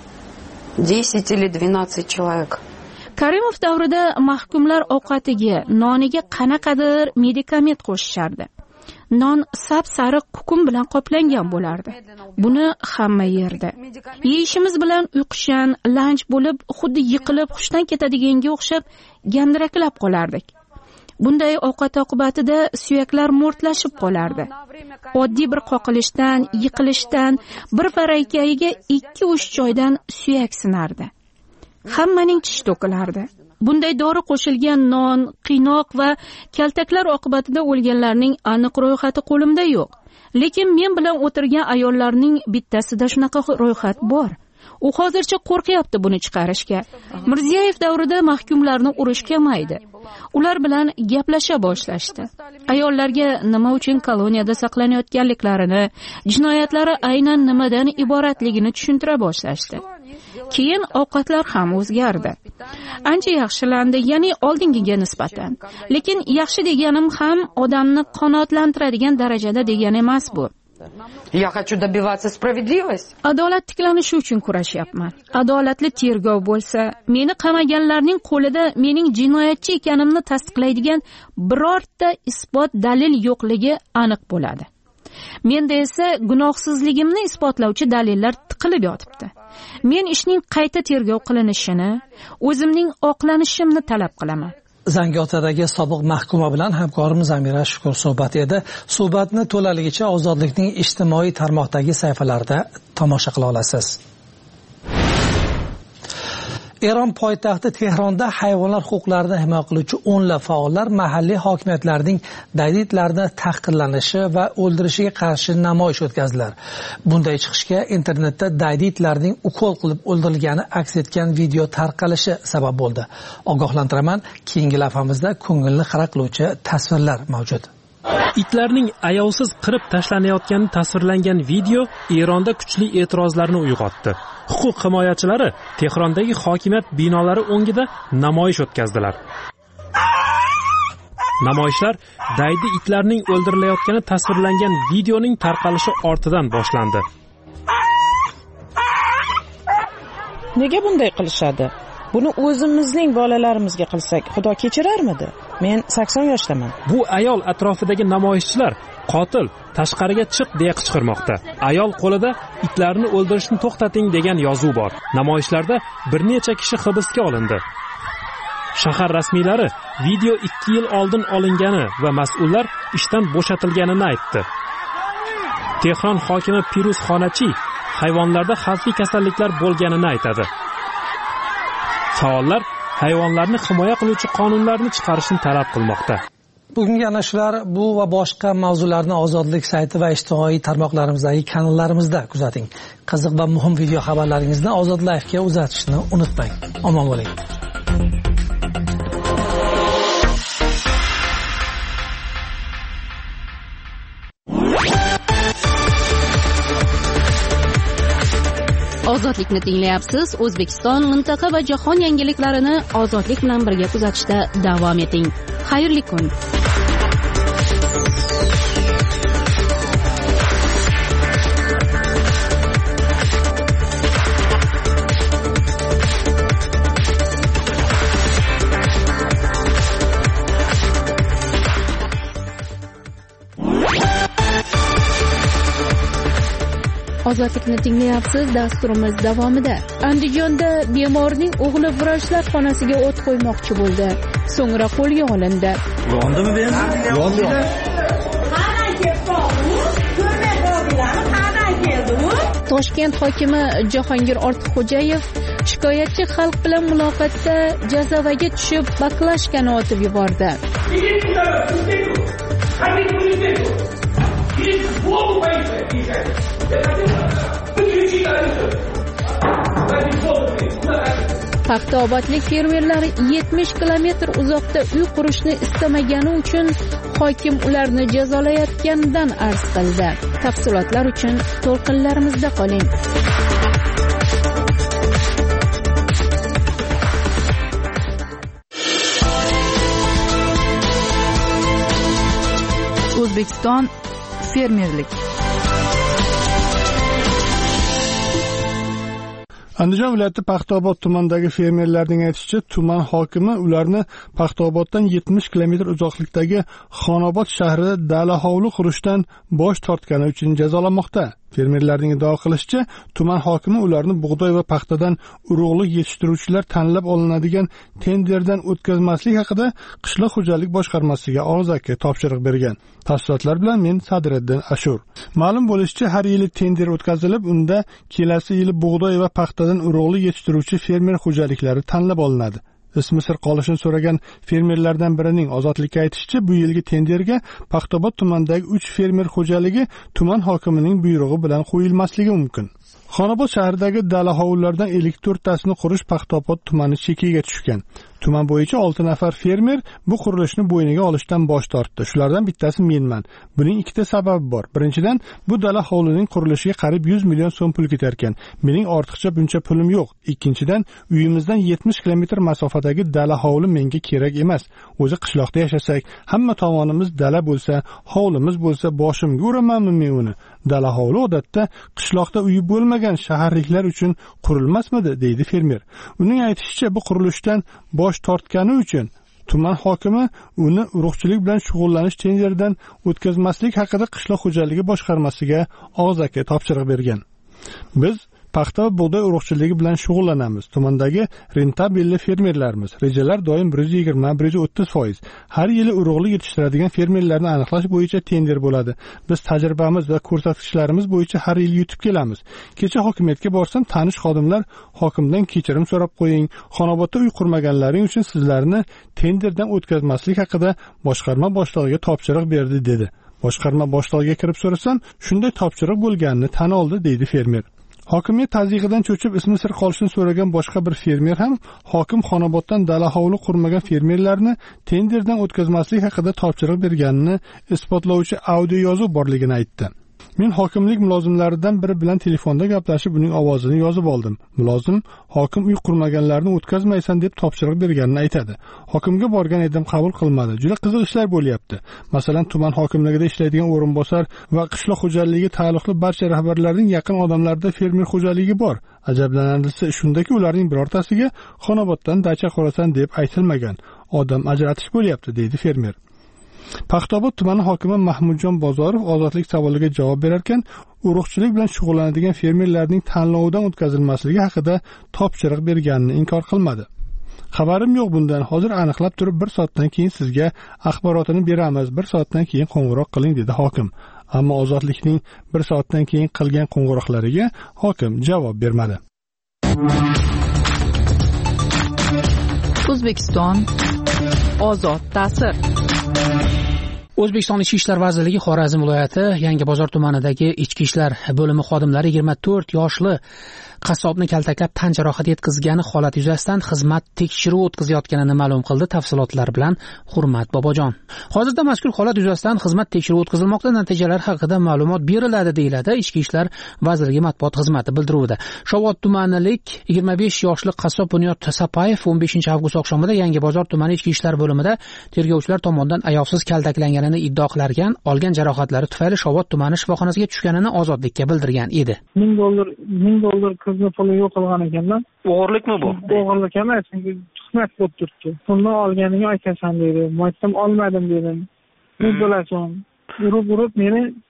10 или 12 человек.
Karimov davrida mahkumlar ovqatiga, noniga qanaqadir medikament qo'shishardi. Non sap-sariq kukun bilan qoplangan bo'lardi. Buni hamma yerdi. Yeyishimiz bilan uyqushan, lanch bo'lib, xuddi yiqilib hushdan ketadiganga o'xshab gandiraklab qolardik. Bunday ovqat oqibatida suyaklar mo'rtlashib qolardi. Oddiy bir qoqilishdan, yiqilishdan, bir varakaiga 2-3 joydan suyak sinardi. Hammaning tish to'kilardi. Bunday dori qo'shilgan non, qiynoq va kaltaklar oqibatida o'lganlarning aniq ro'yxati qo'limda yo'q. Lekin men bilan o'tirgan ayollarning bittasida shunaqa ro'yxat bor. U hozircha qo'rqyapti buni chiqarishga. Mirziyoyev davrida mahkumlarni urish kamaydi. Ular bilan gaplasha boshlashdi. Ayollarga nima uchun koloniyada saqlanayotganliklarini, jinoyatlari aynan nimadan iboratligini tushuntira boshlashdi. Keyin ovqatlar ham o'zgardi. Ancha yaxshilandi, ya'ni oldingiga nisbatan. Lekin yaxshi deganim ham odamni qanoatlantiradigan darajada degani emas bu.
Я хочу добиваться справедливости.
Adolat tiklanishi uchun kurashyapman. Adolatli tergov bo'lsa, meni qamaganlarning qo'lida mening jinoyatchi ekanimni tasdiqlaydigan birorta isbot dalil yo'qligi aniq bo'ladi. Menda esa gunohsizligimni isbotlovchi dalillar tiqilib yotibdi. Men ishning qayta tergov qilinishini, o'zimning oqlanishimni talab qilaman.
Zangiotadagi sobiq mahkuma bilan hamkorimiz Amira Shukur suhbat edi. Suhbatni to'laligicha Ozodlikning ijtimoiy tarmoqdagi sahifalarida tomosha qila olasiz. Eron poytaxti Tehronda hayvonlar huquqlarini himoya qiluvchi o'nlab faollar mahalliy hokimiyatlarning dayditlarni tahqirlanishi va o'ldirishiga qarshi namoyish o'tkazdilar. Bunday chiqishga internetda dayditlarning ukol qilib o'ldirilgani aks etgan video tarqalishi sabab bo'ldi. Ogohlantiraman, keyingi lavhamizda ko'ngilni xira qiluvchi tasvirlar mavjud.
Itlarning ayovsiz qirib tashlanayotgani tasvirlangan video Eronda kuchli e'tirozlarni uyg'otdi. Huquq himoyachilari Tehrondagi hokimiyat binolari o'ngida namoyish o'tkazdilar. Namoyishlar daydi itlarning o'ldirilayotgani tasvirlangan videoning tarqalishi ortidan boshlandi.
Nega bunday qilishadi? Buni o'zimizning bolalarimizga qilsak, Xudo kechirarmidi? Men 80 yoshdaman.
Bu ayol atrofidagi namoyishchilar qotil tashqariga chiq deya qichqirmoqda. Ayol qo'lida itlarni o'ldirishni to'xtating degan yozuv bor. Namoyishlarda bir necha kishi hibsga olindi. Shahar rasmiylari video 2 yil oldin olingani va mas'ullar ishdan bo'shatilganini aytdi. Tehron hokimi Piruz Xonachi hayvonlarda xavfli kasalliklar bo'lganini aytadi. Faollar hayvonlarni himoya qiluvchi qonunlarni chiqarishni talab qilmoqda.
Bugungi ana shular bu va boshqa mavzularni Ozodlik sayti va ijtimoiy tarmoqlarimizdagi kanallarimizda kuzating. Qiziq va muhim video xabarlaringizni Ozod Live ga uzatishni unutmang. Omon bo'ling.
Ozodlikni tinglayapsiz. O'zbekiston, mintaqa va jahon yangiliklarini Ozodlik bilan birga kuzatishda davom eting. Xayrli kun. Ozodlikni tinglayapsiz. Dasturimiz davomida Andijonda bemorning o'g'li vrachlar xonasiga o't qo'ymoqchi bo'ldi. So'ngra qo'lga olindi.
Yondimi men? Yondi.
Toshkent hokimi Jahongir Ortiqxo'jayev shikoyatchi xalq bilan muloqotda jazavaga tushib baklashkani otib yubordi. Paxtaobodlik fermerlar 70 kilometr uzoqda uy qurishni istamagani uchun hokim ularni jazolayotganidan arz qildi. Tafsilotlar uchun to'lqinlarimizda qoling.
O'zbekiston fermerlik.
Andijon viloyati Paxtaobod tumanidagi fermerlarning aytishicha, tuman hokimi ularni Paxtaoboddan 70 kilometr uzoqlikdagi Xonobod shahrida dala hovli qurishdan bosh tortgani uchun jazolamoqda. Fermerlarning iddao qilishicha, tuman hokimi ularni bug'doy va paxtadan urug'lik yetishtiruvchilar tanlab olinadigan tenderdan o'tkazmaslik haqida qishloq xo'jalik boshqarmasiga og'zaki topshiriq bergan. Tafsilotlar bilan men Sadriddin Ashur. Ma'lum bo'lishicha, har yili tender o'tkazilib, unda kelasi yili bug'doy va paxtadan urug'lik yetishtiruvchi fermer xo'jaliklari tanlab olinadi. Ismi sir qolishini so'ragan fermerlardan birining Ozodlikka aytishicha, bu yilgi tenderga Paxtaobod tumanidagi 3 fermer xo'jaligi tuman hokimining buyrug'i bilan qo'yilmasligi mumkin. Xonobod shahridagi dala hovlilardan 54 tasini qurish Paxtaobod tumani chekiga tushgan. Tuman bo'yicha 6 nafar fermer bu qurilishni bo'yniga olishdan bosh tortdi. Shulardan bittasi menman. Buning ikkita sababi bor. Birinchidan, bu dala hovlining qurilishiga qarib 100 million so'm pul ketar ekan. Mening ortiqcha buncha pulim yo'q. Ikkinchidan, uyimizdan 70 kilometr masofadagi dala hovli menga kerak emas. O'zi qishloqda yashasak, hamma tomonimiz dala bo'lsa, hovlimiz bo'lsa, boshimga uramanmi men uni? Dala hovli odatda qishloqda uyi bo'lmagan shaharliklar uchun qurilmasmidi, deydi fermer. Uning aytishicha, bu qurilishdan bosh tortgani uchun tuman hokimi uni urug'chilik bilan shug'ullanish tenderidan o'tkazmaslik haqida qishloq xo'jaligi boshqarmasiga og'zaki topshiriq bergan. Biz paxta va bug'doy urug'chiligi bilan shug'ullanamiz. Tumandagi rentabelli fermerlarimiz. Rejalar doim 120-130%. Har yili urug'lik yetishtiradigan fermerlarni aniqlash bo'yicha tender bo'ladi. Biz tajribamiz va ko'rsatkichlarimiz bo'yicha har yil yutib kelamiz. Kecha hokimiyatga borsam, tanish xodimlar hokimdan kechirim so'rab qo'ying. Xonobodda uy qurmaganlaring uchun sizlarni tenderdan o'tkazmaslik haqida boshqarma boshlig'iga topshiriq berdi dedi. Boshqarma boshlig'iga kirib so'rasam, shunday topshiriq bo'lganini tan oldi, deydi fermer. Hokimiyat tazyiqidan cho'chib ismi sir qolishini so'ragan boshqa bir fermer ham hokim Xonoboddan dala hovli qurmagan fermerlarni tenderdan o'tkazmaslik haqida topshiriq berganini isbotlovchi audio yozuv borligini aytdi. Men hokimlik mulozimlaridan biri bilan telefonda gaplashib, uning ovozini yozib oldim. Mulozim hokim uy qurmaganlarni o'tkazmaysan deb topshiriq berganini aytadi. Hokimga borgan edim, qabul qilmadi. Juda qiziq ishlar bo'lyapti. Masalan, tuman hokimligida ishlaydigan o'rinbosar va qishloq xo'jaligi taalluqli barcha rahbarlarning yaqin odamlarida fermer xo'jaligi bor. Ajablanarlisi shundaki, ularning birortasiga Xonoboddan dacha qurasan deb aytilmagan. Odam ajratish bo'lyapti, deydi fermer. Paxtaobod tumani hokimi Mahmudjon Bozorov ozodlik savoliga javob berarkan, urug'chilik bilan shug'ullanadigan fermerlarning tanlovidan o'tkazilmasligi haqida topshiriq berganini inkor qilmadi. Xabarim yo'q bundan. Hozir aniqlab turib 1 soatdan keyin sizga axborotini beramiz. 1 soatdan keyin qo'ng'iroq qiling, dedi hokim. Ammo ozodlikning 1 soatdan keyin qilgan qo'ng'iroqlariga hokim javob bermadi.
O'zbekiston ozod ta'sir.
O'zbekiston Ichki ishlar vazirligi Xorazm viloyati Yangibozor tumanidagi ichki ishlar bo'limi xodimlari 24 yoshli qassobni kaltaklab tan jarohati yetkazgani holat yuzasidan xizmat tekshiruvi o'tkazayotganini ma'lum qildi. Tafsilotlar bilan Hurmat Bobojon. Hozirda mazkur holat yuzasidan xizmat tekshiruvi o'tkazilmoqda. Natijalar haqida ma'lumot beriladi, deyiladi Ichki ishlar vazirligi matbuot xizmati bildiruvida. Shovot tumanilik 25 yoshli qassob Bunyod Sapayev 15 avgust oqshomida Yangibozor tumani ichki ishlar bo'limida tergovchilar tomonidan ayovsiz kaltaklanganini iddao qilarkan, olgan jarohatlari tufayli Shovot tumani shifoxonasiga tushganini Ozodlikka bildirgan edi.
$1000 qizni puli yo'q qilgan ekanman. O'g'irlikmi bu? O'g'irlik emas, chunki tuhmat bo'lib turibdi. Pulni olganingni aytasan dedi. Men aytdim, olmadim dedim. Ne bilasan? Urib meni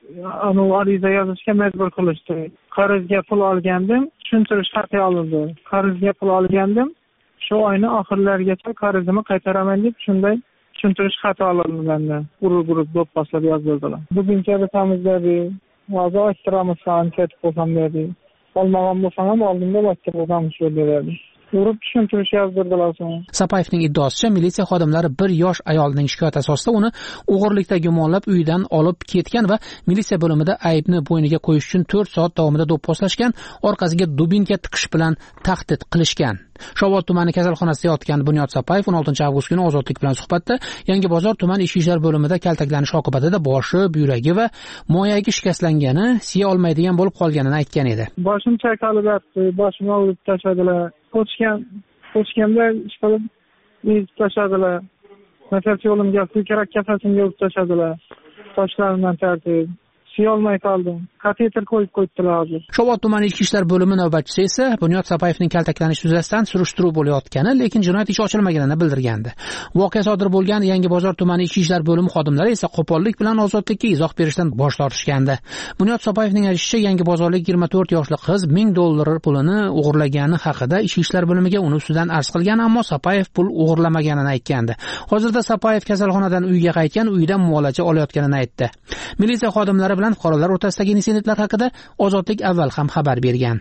ariza yozishga majbur qilishdi. Qarzga pul olgandim, tushuntirish xati olindi. Qarzga pul olgandim, shu oyni oxirlarigacha qarzimni qaytaraman deb shunday tushuntirish xati olindi mendan. Guruh do'pposlab yozdirdilar. Buguncha bitamizda hozir ochtiramiz, ketib bo'lsam dedi. Olmagan bo'lsam ham oldinda ochtirib bo'lamiz dedi. Urib tushuntirish yozdirdilar so'ng.
Sapayevning iddaosicha militsiya xodimlari bir yosh ayolning shikoyati asosida uni o'g'irlikda gumonlab uyidan olib ketgan va militsiya bo'limida aybni bo'yniga qo'yish uchun 4 soat davomida do'pposlashgan, orqasiga dubinka tiqish bilan tahdid qilishgan. Shovot tumani kasalxonasida yotgan Bunyod Sapayev 16 avgust kuni Ozodlik bilan suhbatda Yangi-Bozor tuman ichki ishlar bo'limida kaltaklanish oqibatida boshi, buyragi va moyagi shikastlangani, siya olmaydigan bo'lib qolganini aytgan edi.
Boshim chayqalib yotdi, boshimni urib tashladilar. Ko'chganda ishqilib yezib tashladilar. Nafas yo'limga, ko'krak kafasimga urib tashladilar. Sochlarimdan tortib, siyolmay qoldim. Kateter qo'yib qo'ydilar hozir.
Shovot tumani ichki ishlar bo'limi navbatchisi esa Bunyod Sapayevning kaltaklanishi yuzasidan surishtiruv bo'layotgani, lekin jinoyat ishi ochilmaganini bildirgandi. Voqea sodir bo'lgan Yangi-Bozor tumani ichki ishlar bo'limi xodimlari esa qo'pollik bilan Ozodlikka izoh berishdan bosh tortishgandi. Bunyod Sapayevning aytishicha, Yangi-Bozorlik 24 yoshli qiz $1000 pulini o'g'irlagani haqida ichki ishlar bo'limiga uni ustidan arz qilgan, ammo Sapayev pul o'g'irlamaganini aytgandi. Hozirda Sapayev kasalxonadan uyiga qaytgan, uyidan muolaja olayotganini aytdi. Militsiya xodimlari bilan fuqarolar o'rtasidagi insidentlar haqida Ozodlik avval ham xabar bergan.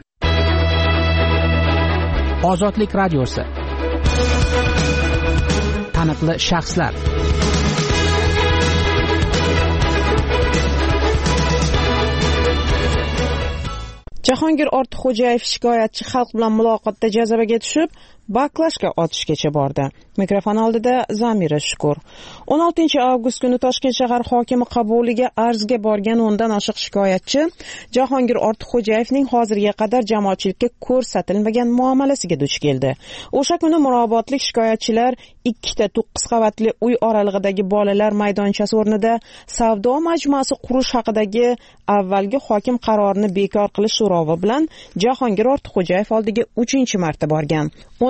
Ozodlik radiosi. Taniqli shaxslar.
Jahongir Ortiqxo'jayev shikoyatchi xalq bilan muloqotda jazabaga tushib, baklashga otishgacha bordi. Mikrofon oldida Zamira Shukur. 16 avgust kuni Toshkent shahar hokimi qabuliga arzga borgan 10 dan oshiq shikoyatchi Jahongir Ortiqxo'jayevning hozirga qadar jamoatchilikka ko'rsatilmagan muomalasiga duch keldi. O'sha kuni Mirobodlik shikoyatchilar 2 ta 9 qavatli uy oralig'idagi bolalar maydonchasi o'rnida savdo majmuasi qurish haqidagi avvalgi hokim qarorini bekor qilish so'rovi bilan Jahongir Ortiqxo'jayev oldiga 3-marta borgan.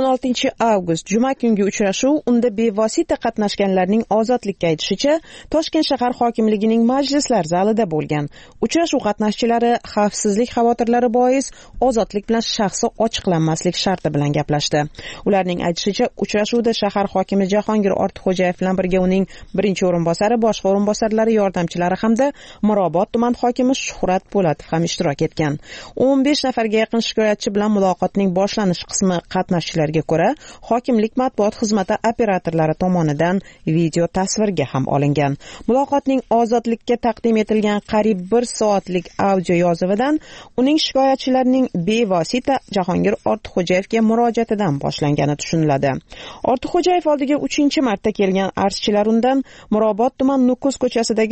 16 avgust juma kungi uchrashuv unda bevosita qatnashganlarning Ozodlikka aytishicha Toshkent shahar hokimligining majlislar zalida bo'lgan. Uchrashuv qatnashchilari xavfsizlik xavotirlari bois Ozodlik bilan shaxsi ochiqlanmaslik sharti bilan gaplashdi. Ularning aytishicha uchrashuvda shahar hokimi Jahongir Ortiqxo'jayev bilan birga uning birinchi o'rinbosari, boshqa o'rinbosarlari, yordamchilari hamda Mirobod tuman hokimi Shuhrat Po'latov ham ishtirok etgan. 15 nafarga yaqin shikoyatchi bilan muloqotning boshlanish qismi qatnashchilariga ko'ra hokimlik matbuot xizmati operatorlari tomonidan video tasvirga ham olingan. Muloqotning Ozodlikka taqdim etilgan qariyb 1 soatlik audio yozuvidan uning shikoyatchilarning bevosita Jahongir Ortiqxo'jayevga murojaatidan boshlangani tushuniladi. Ortiqxo'jayev oldiga 3-marta kelgan arzchilar undan Mirobod tuman Nukus ko'chasidagi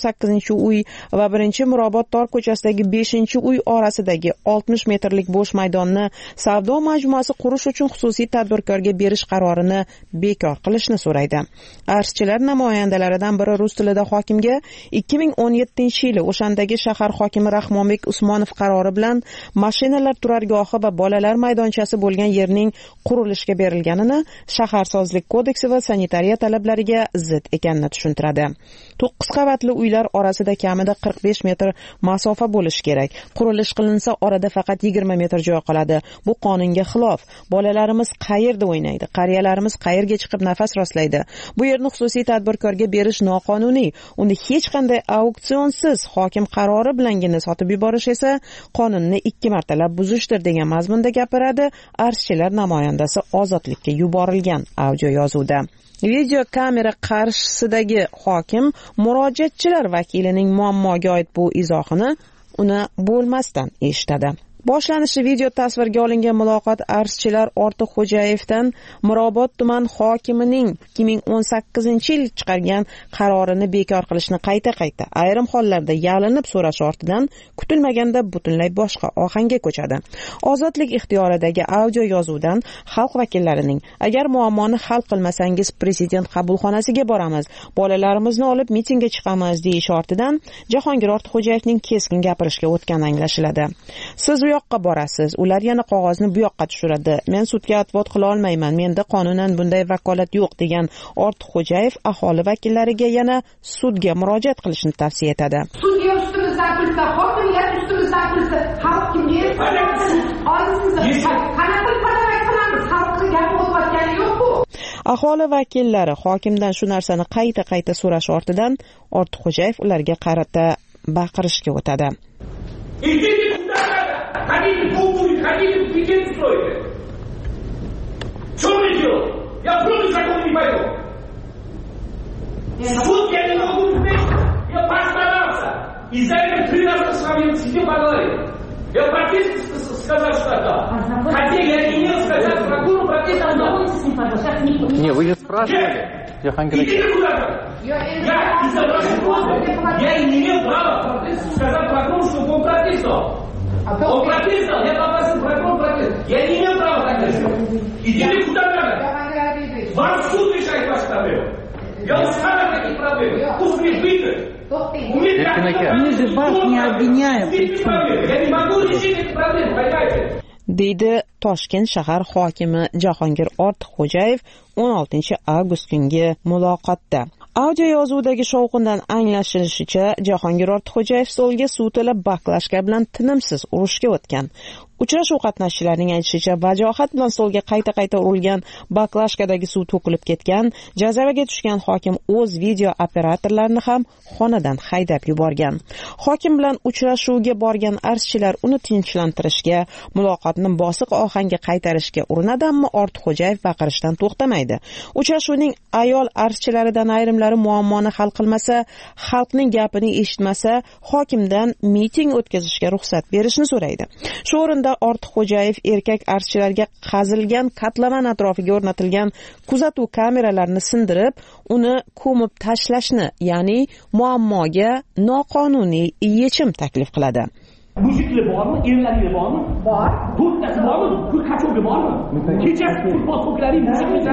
88-uy va 1-Mirobod Tor ko'chasidagi 5-uy orasidagi 60 metrlik bo'sh maydonni savdo majmuasi qurish uchun xususiy tadbirkorga berish qarorini bekor qilishni so'raydi. Arzchilar namoyandalaridan biri rus tilida hokimga 2017-yili o'shandagi shahar hokimi Rahmonbek Usmonov qarori bilan mashinalar turargohi va bolalar maydonchasi bo'lgan yerning qurilishga berilganini, shaharsozlik kodeksi va sanitariya talablariga zid ekanini tushuntiradi. 9 qavatli uylar orasida kamida 45 metr masofa bo'lishi kerak. Qurilish qilinsa orada faqat 20 metr joy qoladi. Bu qonunga xilof. Bolalarimiz qayerda o'ynaydi? Qariyalarimiz qayerga chiqib nafas rostlaydi? Bu yerni xususiy tadbirkorga berish noqonuniy. Uni hech qanday auksionsiz hokim qarori bilangina sotib yuborish esa qonunni 2 martalab buzishdir degan mazmunda gapiradi arzchilar namoyandasi Ozodlikka yuborilgan audio yozuvda. Video kamera qarshisidagi hokim murojaatchilar vakilining muammoga oid bu izohini uni bo'lmasdan eshitadi. Boshlanishi video tasvirga olingan muloqot arzchilar Ortiqxo'jayevdan Mirobod tuman hokimining 2018-yil chiqargan qarorini bekor qilishni qayta ayrim hollarda yalinib so'rash ortidan kutilmaganda butunlay boshqa ohangga ko'chadi. Ozodlik ixtiyoridagi audio yozuvdan xalq vakillarining agar muammoni hal qilmasangiz prezident qabulxonasiga boramiz, bolalarimizni olib mitingga chiqamiz deyish ortidan Jahongir Ortiqxo'jayevning keskin gapirishga o'tgani anglashiladi. Siz u yoqqa borasiz, ular yana qog'ozni bu yoqqa tushiradi. Men sudga atvot qila olmayman, menda qonunan bunday vakolat yo'q degan Ortiqxo'jayev aholi vakillariga yana sudga murojaat qilishni tavsiya etadi.
Sudga ustimizda ustimizdan kulsa, hokimiyat ustimizdan kulsa, xalq kimga olisimiz qanaqa padarak qilamiz? Xalqqa gap o'tayotgani yo'q-ku.
Aholi vakillari hokimdan shu narsani qayta so'rash ortidan Ortiqxo'jayev ularga qarata baqirishga o'tadi.
Хотите полтури, хотите пикет строите. Что вы делаете? Я против закона не пойду. Суд я не могу встретить. Я постарался. Из-за этого 3 раза с вами сидел поговорить. Я протест сказал, что да. Хотя я не имел сказать прокурору протест.
Не, вы же спрашивали.
Идите куда-то. Я из-за вашей просьбы я не имел права сказать прокурору, что он протестовал. Он протестовал, я попросил прокурор протестовал. Я не имел права так решить. Идите куда надо. Вам суд решает ваши проблемы. Я устала от таких проблем. Пусть мне выйдет.
Мы же вас не обвиняем.
Я не могу решить эти проблемы, понимаете?
deydi Toshkent shahar hokimi Jahongir Ortiqxo'jayev 16 avgust kungi muloqotda. Audio yozuvdagi shovqindan anglashilishicha, Jahongir Ortiqxo'jayev stolga suv to'la baklashka bilan tinimsiz urushga o'tgan. Uchrashuv qatnashchilarining aytishicha, vajohat bilan stolga qayta urilgan baklashkadagi suv to'kilib ketgan. Jazavaga tushgan hokim o'z video operatorlarini ham xonadan haydab yuborgan. Hokim bilan uchrashuvga borgan arzchilar uni tinchlantirishga, muloqotni bosiq ohangga qaytarishga urinadi, ammo Ortiqxo'jayev baqirishdan to'xtamaydi. Uchrashuvning ayol arzchilaridan ayrimlari muammoni hal qilmasa, xalqning gapini eshitmasa, hokimdan miting o'tkazishga ruxsat berishni so'raydi. Shu o'rinda Ortiqxo'jayev erkak arzchilarga qazilgan kotlovan atrofiga o'rnatilgan kuzatuv kameralarini sindirib, uni ko'mib tashlashni, ya'ni muammoga noqonuniy yechim taklif qiladi.
Mujiklar bormi? Erlarga bormi? Bor. To'rttasi bormi? Pul qachonga bormi? Kechasi pul botoklaring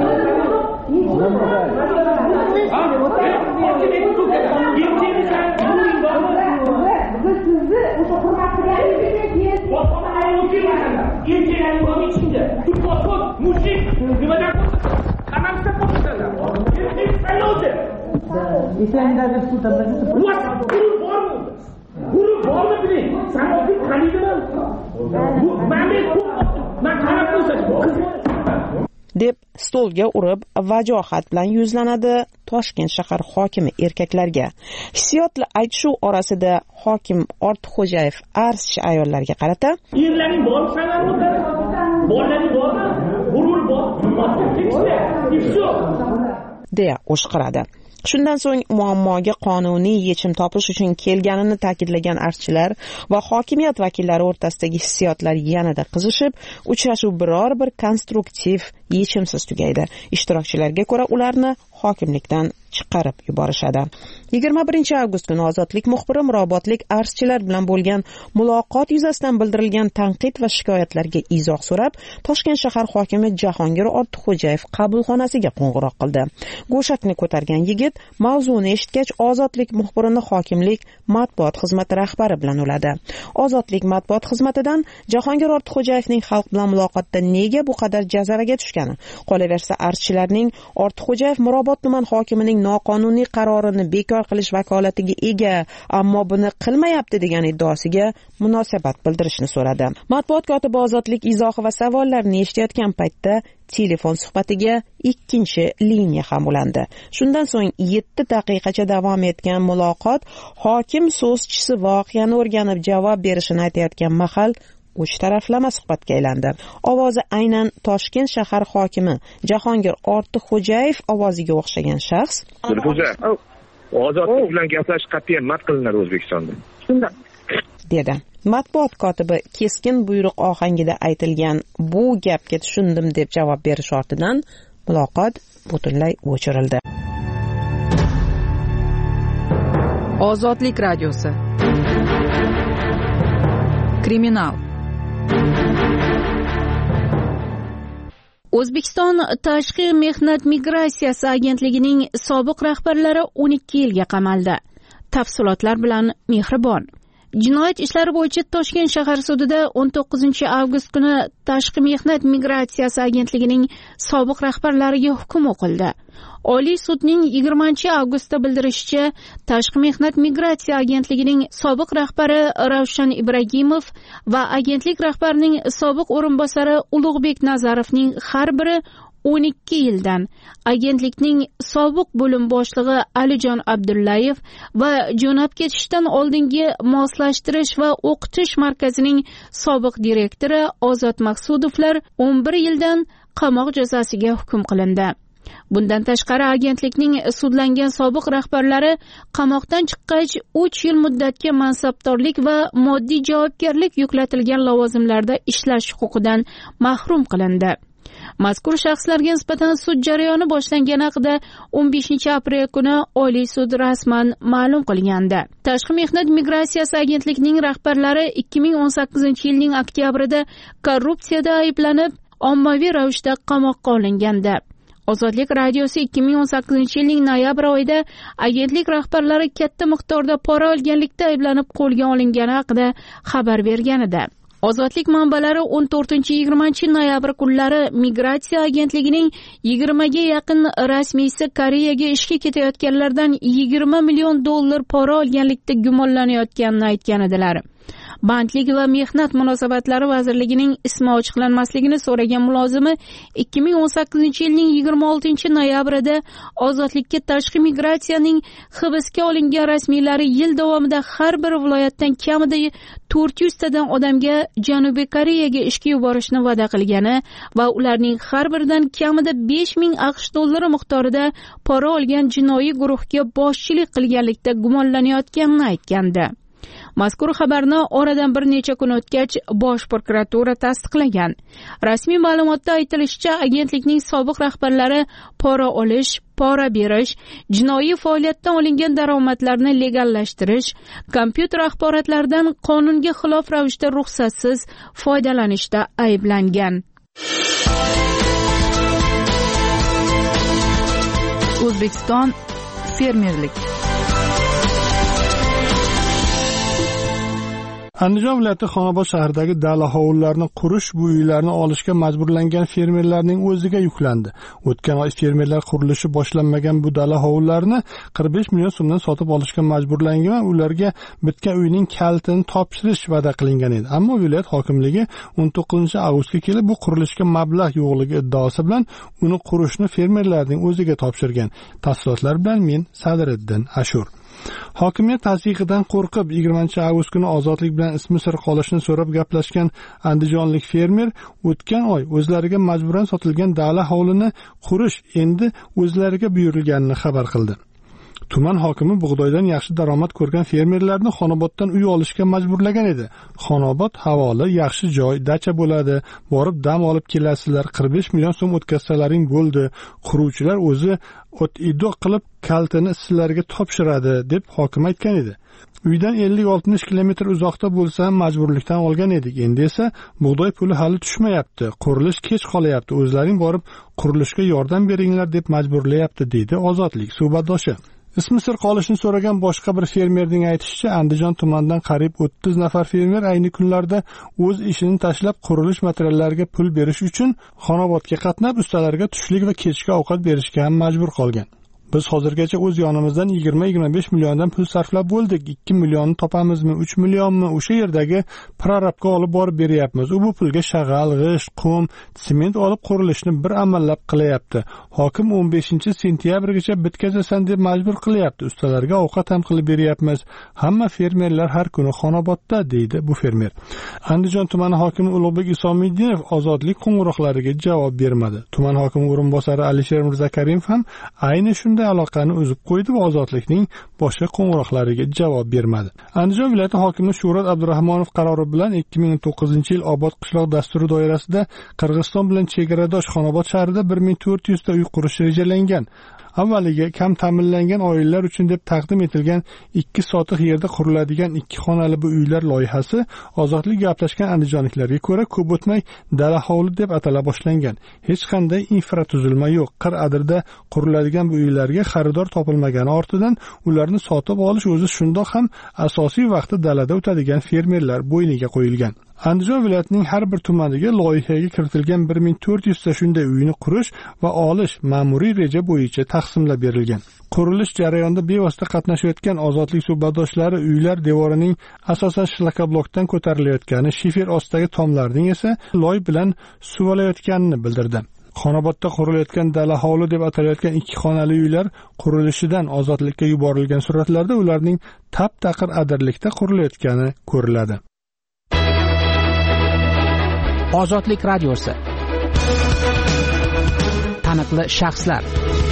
deb stolga urib vajohat bilan yuzlanadi Toshkent shahar hokimi erkaklarga. Hissiyotli aytishuv orasida hokim Ortiqxo'jayev arzchi ayollarga qarata:
"Erlaring bor, sanlar o'tadi. Bolaring bormi? G'urur bor.
deya o'shqiradi. Shundan so'ng muammoga qonuniy yechim topish uchun kelganini ta'kidlagan arzchilar va hokimiyat vakillari o'rtasidagi hissiyotlar yanada qizishib, uchrashuv biror bir konstruktiv yechimsiz tugaydi. Ishtirokchilarga ko'ra ularni hokimlikdan chiqarib yuborishadi. 21 avgust kuni Ozodlik muxbiri Mirobodlik arzchilar bilan bo'lgan muloqot yuzasidan bildirilgan tanqid va shikoyatlarga izoh so'rab, Toshkent shahar hokimi Jahongir Ortiqxo'jayev qabulxonasiga qo'ng'iroq qildi. Go'shakni ko'targan yigit mavzuni eshitgach, Ozodlik muxbirini hokimlik matbuot xizmati rahbari bilan uladi. Ozodlik matbuot xizmatidan Jahongir Ortiqxo'jayevning xalq bilan muloqotda nega bu qadar jazavaga tushgani, qolaversa arzchilarning Ortiqxo'jayev Mirobod tuman hokimining noqonuniy qarorini bekor qilish vakolatiga ega, ammo buni qilmayapti degan iddaosiga munosabat bildirishni so'radi. Matbuot kotibi Ozodlik izohi va savollarini eshitayotgan paytda telefon suhbatiga ikkinchi liniya ham ulandi. Shundan so'ng 7 daqiqacha davom etgan muloqot hokim so'zchisi voqeani o'rganib javob berishini aytayotgan mahal uch taraflama suhbatga aylandi. Ovozi aynan Toshkent shahar hokimi Jahongir Ortiqxo'jayev ovoziga o'xshagan shaxs:
Ozodlik bilan gaplash qat'iyan man qilinadi O'zbekistonda.
Shunday dedi. Matbuot kotibi keskin buyruq ohangida aytilgan bu gapga tushundim deb javob berish ortidan muloqot butunlay o'chirildi.
Ozodlik radiosi. Kriminal.
O'zbekiston Tashqi mehnat migratsiyasi agentligining sobiq rahbarlari 12 yilga qamaldi. Tafsilotlar bilan Mehribon. Jinoyat ishlari bo'yicha Toshkent shahar sudida 19 avgust kuni Tashqi mehnat migratsiyasi agentligining sobiq rahbarlariga hukm o'qildi. Oliy sudning 20 avgustda bildirishicha, Tashqi mehnat migratsiya agentligining sobiq rahbari Ravshan Ibragimov va agentlik rahbarining sobiq o'rinbosari Ulug'bek Nazarovning har biri 12 yildan, agentlikning sobiq bo'lim boshlig'i Alijon Abdullayev va jo'nab ketishdan oldingi moslashtirish va o'qitish markazining sobiq direktori Ozod Maqsudovlar 11 yildan qamoq jazosiga hukm qilindi. Bundan tashqari agentlikning sudlangan sobiq rahbarlari qamoqdan chiqqach 3 yil muddatga mansabdorlik va moddiy javobgarlik yuklatilgan lavozimlarda ishlash huquqidan mahrum qilindi. Mazkur shaxslarga nisbatan sud jarayoni boshlangan haqida 15 aprel kuni Oliy sud rasman ma'lum qilgandi. Tashqi mehnat migratsiyasi agentligining rahbarlari 2018 yilning oktyabrida korrupsiyada ayblanib, ommaviy ravishda qamoqqa olingandi. Ozodlik radiosi 2018 yilning noyabr oyida agentlik rahbarlari katta miqdorda pora olganlikda ayblanib qo'lga olingani haqida xabar bergan edi. Ozodlik manbalari 14-20 noyabr kunlari migratsiya agentligining 20 ga yaqin rasmiysi Koreyaga ishga ketayotganlardan 20 million dollar pora olganlikda gumonlanayotganini aytgan edilar. Bandlik va mehnat munosabatlari vazirligining ismi ochiqlanmasligini so'ragan mulozimi 2018 yilning 26 noyabrida ozodlikka tashqi migratsiyaning hibsga olingan rasmiylari yil davomida har bir viloyatdan kamida 400 tadan odamga Janubiy Koreyaga ishga yuborishni va'da qilgani va ularning har biridan kamida 5000 AQSh dollari miqdorida pora olgan jinoiy guruhga boshchilik qilganlikda gumonlanayotganini aytgandi. Mazkur xabarni oradan bir necha kun o'tgach Bosh prokuratura tasdiqlagan. Rasmiy ma'lumotda aytilishicha, agentlikning sobiq rahbarlari pora olish, pora berish, jinoiy faoliyatdan olingan daromadlarni legallashtirish, kompyuter axborotlaridan qonunga xilof ravishda ruxsatsiz foydalanishda ayblangan.
O'zbekiston fermerlik.
Andijon viloyati Xonobod shahridagi dala hovlilarni qurish, bu uylarni olishga majburlangan fermerlarning o'ziga yuklandi. O'tgan oy fermerlar qurilishi boshlanmagan bu dala hovlilarni 45 million so'mdan sotib olishga majburlangan va ularga bitgan uyning kalitini topshirish va'da qilingan edi. Ammo viloyat hokimligi 19-avgustga kelib bu qurilishga mablag' yo'qligi iddaosi bilan uni qurishni fermerlarning o'ziga topshirgan. Tafsilotlar bilan men Sadriddin Ashur. Hokimiyat tasdiqidan qo'rqib 20-avgust kuni ozodlik bilan ismi sir qolishni so'rab gaplashgan andijonlik fermer o'tgan oy o'zlariga majburan sotilgan dala hovlini qurish endi o'zlariga buyurilganini xabar qildi. Tuman hokimi bug'doydan yaxshi daromad ko'rgan fermerlarni Xonoboddan uy olishga majburlagan edi. Xonobod havoli, yaxshi joy, dacha bo'ladi, borib dam olib kelasizlar, 45 million so'm o'tkazsalaring bo'ldi. Quruvchilar o'zi o't-idoq qilib kalitini sizlarga topshiradi deb hokim aytgan edi. Uydan 50-60 kilometr uzoqda bo'lsa majburlikdan olgan edik. Endi esa bug'doy puli hali tushmayapti. Qurilish kech qolyapti. O'zlaring borib qurilishga yordam beringlar deb majburlayapti, deydi Ozodlik suhbatdoshi. Ismi sir qolishni so'ragan boshqa bir fermerning aytishicha, Andijon tumanidan qariyb 30 nafar fermer ayni kunlarda o'z ishini tashlab qurilish materiallariga pul berish uchun Xonobodga qatnab, ustalarga tushlik va kechki ovqat berishga ham majbur qolgan. Biz hozirgacha o'z yonimizdan 20-25 milliondan pul sarflab bo'ldik. 2 millionni topamizmi, 3 millionmi o'sha yerdagi prorabga olib borib beryapmiz. U bu pulga shag'al, g'isht, qum, sement olib qurilishni bir amallab qilyapti. Hokim 15-sentyabrgacha bitkazasan deb majbur qilyapti. Ustalarga ovqat ham qilib beryapmiz. Hamma fermerlar har kuni Xonobodda, deydi bu fermer. Andijon tumani hokimi Ulug'bek Isomiddinov ozodlik qo'ng'iroqlariga javob bermadi. Tuman hokimi o'rinbosari Alisher Mirzakarimov ham ayni shunday aloqani uzib qo'ydi va ozodlikning boshqa qo'ng'iroqlariga javob bermadi. Andijon viloyati hokimi Shuhrat Abdurahmonov qarori bilan 2009-yil obod qishloq dasturi doirasida Qirg'iziston bilan chegaradosh Xonobod shahrida 1400 ta uy qurish rejalangan. Avvaliga kam ta'minlangan oilalar uchun deb taqdim etilgan 2 sotix yerda quriladigan 2 xonali bu uylar loyihasi ozodlik gaplashgan andijonliklarga ko'ra ko'p o'tmay dala hovli deb atala boshlangan. Hech qanday infratuzilma yo'q. Qir-adirda quriladigan bu uylarga xaridor topilmagani ortidan ularni sotib olish o'zi shundoq ham asosiy vaqti dalada o'tadigan fermerlar bo'yniga qo'yilgan. Andijon viloyatining har bir tumaniga loyihaga kiritilgan 1400 ta shunday uyni qurish va olish ma'muriy reja bo'yicha taqsimlab berilgan. Qurilish jarayonida bevosita qatnashayotgan ozodlik suhbatdoshlari uylar devorining asosan shlakablokdan ko'tarilayotgani, shifer ostidagi tomlarning esa loy bilan suvalayotganini bildirdi. Xonobodda qurilayotgan dala hovli deb atalayotgan 2 xonali uylar qurilishidan ozodlikka yuborilgan suratlarda ularning tap-taqir adirlikda qurilayotgani ko'riladi.
Ozodlik radiosi. Taniqli shaxslar.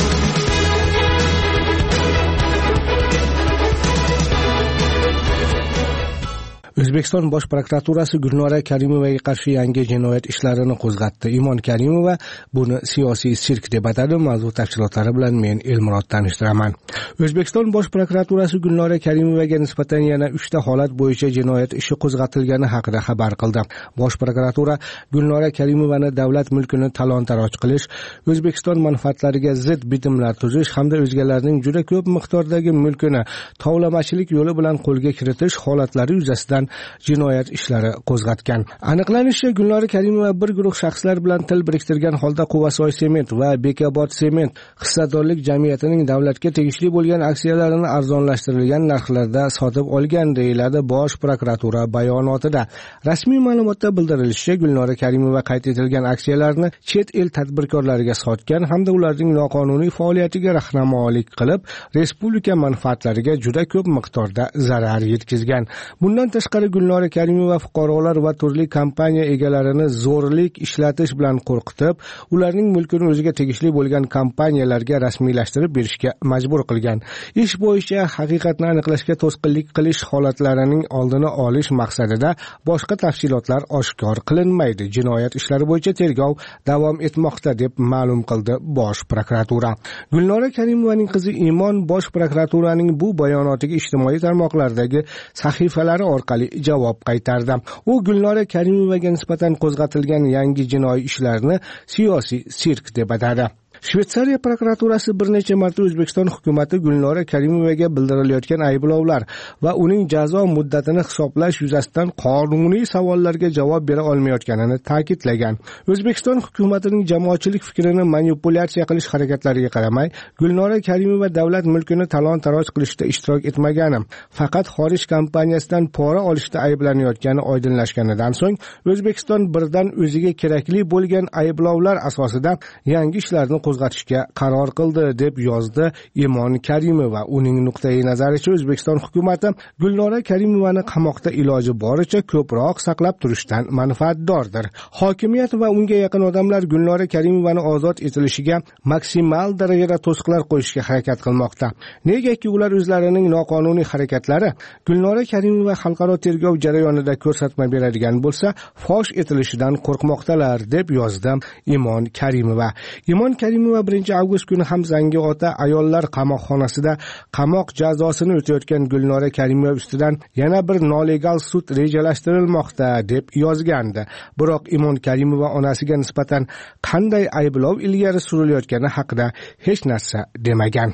O'zbekiston Bosh prokuraturasi Gulnora Karimovaga qarshi yangi jinoyat ishlarini qo'zg'atdi. Imon Karimova buni siyosiy sirk deb atadi. Mavzu tafsilotlari bilan men Elmurod tanishtiraman. O'zbekiston Bosh prokuraturasi Gulnora Karimovaga nisbatan yana 3 ta holat bo'yicha jinoyat ishi qo'zg'atilgani haqida xabar qildi. Bosh prokuratura Gulnora Karimovani davlat mulkini talon-taroj qilish, O'zbekiston manfaatlariga zid bitimlar tuzish hamda o'zgalarning juda ko'p miqdordagi mulkini tovlamachilik yo'li bilan qo'lga kiritish holatlari yuzasidan jinoyat ishlari qo'zg'atgan. Aniqlanishicha, Gulnora Karimova bir guruh shaxslar bilan til biriktirgan holda Quvasoy sement va Bekobod sement hissadorlik jamiyatining davlatga tegishli bo'lgan aksiyalarini arzonlashtirilgan narxlarda sotib olgan, deyiladi Bosh prokuratura bayonotida. Rasmiy ma'lumotda bildirilishicha, Gulnora Karimova qayd etilgan aksiyalarni chet el tadbirkorlariga sotgan hamda ularning noqonuniy faoliyatiga rahnamolik qilib, respublika manfaatlariga juda ko'p miqdorda zarar yetkazgan. Bundan tashqari Gulnora Karimova fuqarolar va turli kompaniya egalarini zo'rlik ishlatish bilan qo'rqitib, ularning mulkini o'ziga tegishli bo'lgan kompaniyalarga rasmiylashtirib berishga majbur qilgan. Ish bo'yicha haqiqatni aniqlashga to'sqinlik qilish holatlarining oldini olish maqsadida boshqa tafsilotlar oshkor qilinmaydi. Jinoyat ishlari bo'yicha tergov davom etmoqda deb ma'lum qildi Bosh prokuratura. Gulnora Karimovaning qizi Imon Bosh prokuraturaning bu bayonotiga ijtimoiy tarmoqlardagi sahifalari orqali javob qaytardi. U Gulnora Karimovaga nisbatan qo'zg'atilgan yangi jinoiy ishlarni siyosiy sirk deb atadi. Shveysariya prokuraturasi bir necha marta O'zbekiston hukumatı Gulnora Karimovaga bildirilayotgan ayblovlar va uning jazo muddatini hisoblash yuzasidan qonuniy savollarga javob bera olmayotganini ta'kidlagan. O'zbekiston hukumatining jamoatchilik fikrini manipulyatsiya qilish harakatlariga qaramay, Gulnora Karimova davlat mulkini talon-taroj qilishda ishtirok etmagani, faqat xorij kompaniyasidan pora olishda ayblanayotgani oydinlashganidan so'ng, O'zbekiston birdan o'ziga kerakli bo'lgan ayblovlar asosida yangi ishlarni qo'zg'atishga qaror qildi, deb yozdi Imon Karimova. Uning nuqtai nazaricha, O'zbekiston hukumati Gulnora Karimovani qamoqda iloji boricha ko'proq saqlab turishdan manfaatdordir. Hokimiyat va unga yaqin odamlar Gulnora Karimovani ozod etilishiga maksimal darajada to'siqlar qo'yishga harakat qilmoqda. Negaki ular o'zlarining noqonuniy harakatlari Gulnora Karimova xalqaro tergov jarayonida ko'rsatma beradigan bo'lsa, fosh etilishidan qo'rqmoqdalar, deb yozdi Imon Karimova. Imon Karimova 1-avgust kuni ham Zangiota ayollar qamoqxonasida qamoq jazosini o'tayotgan Gulnora Karimova ustidan yana bir nolegal sud rejalashtirilmoqda, deb yozgandi. Biroq Imon Karimova onasiga nisbatan qanday ayblov ilgari surilayotgani haqida hech narsa demagan.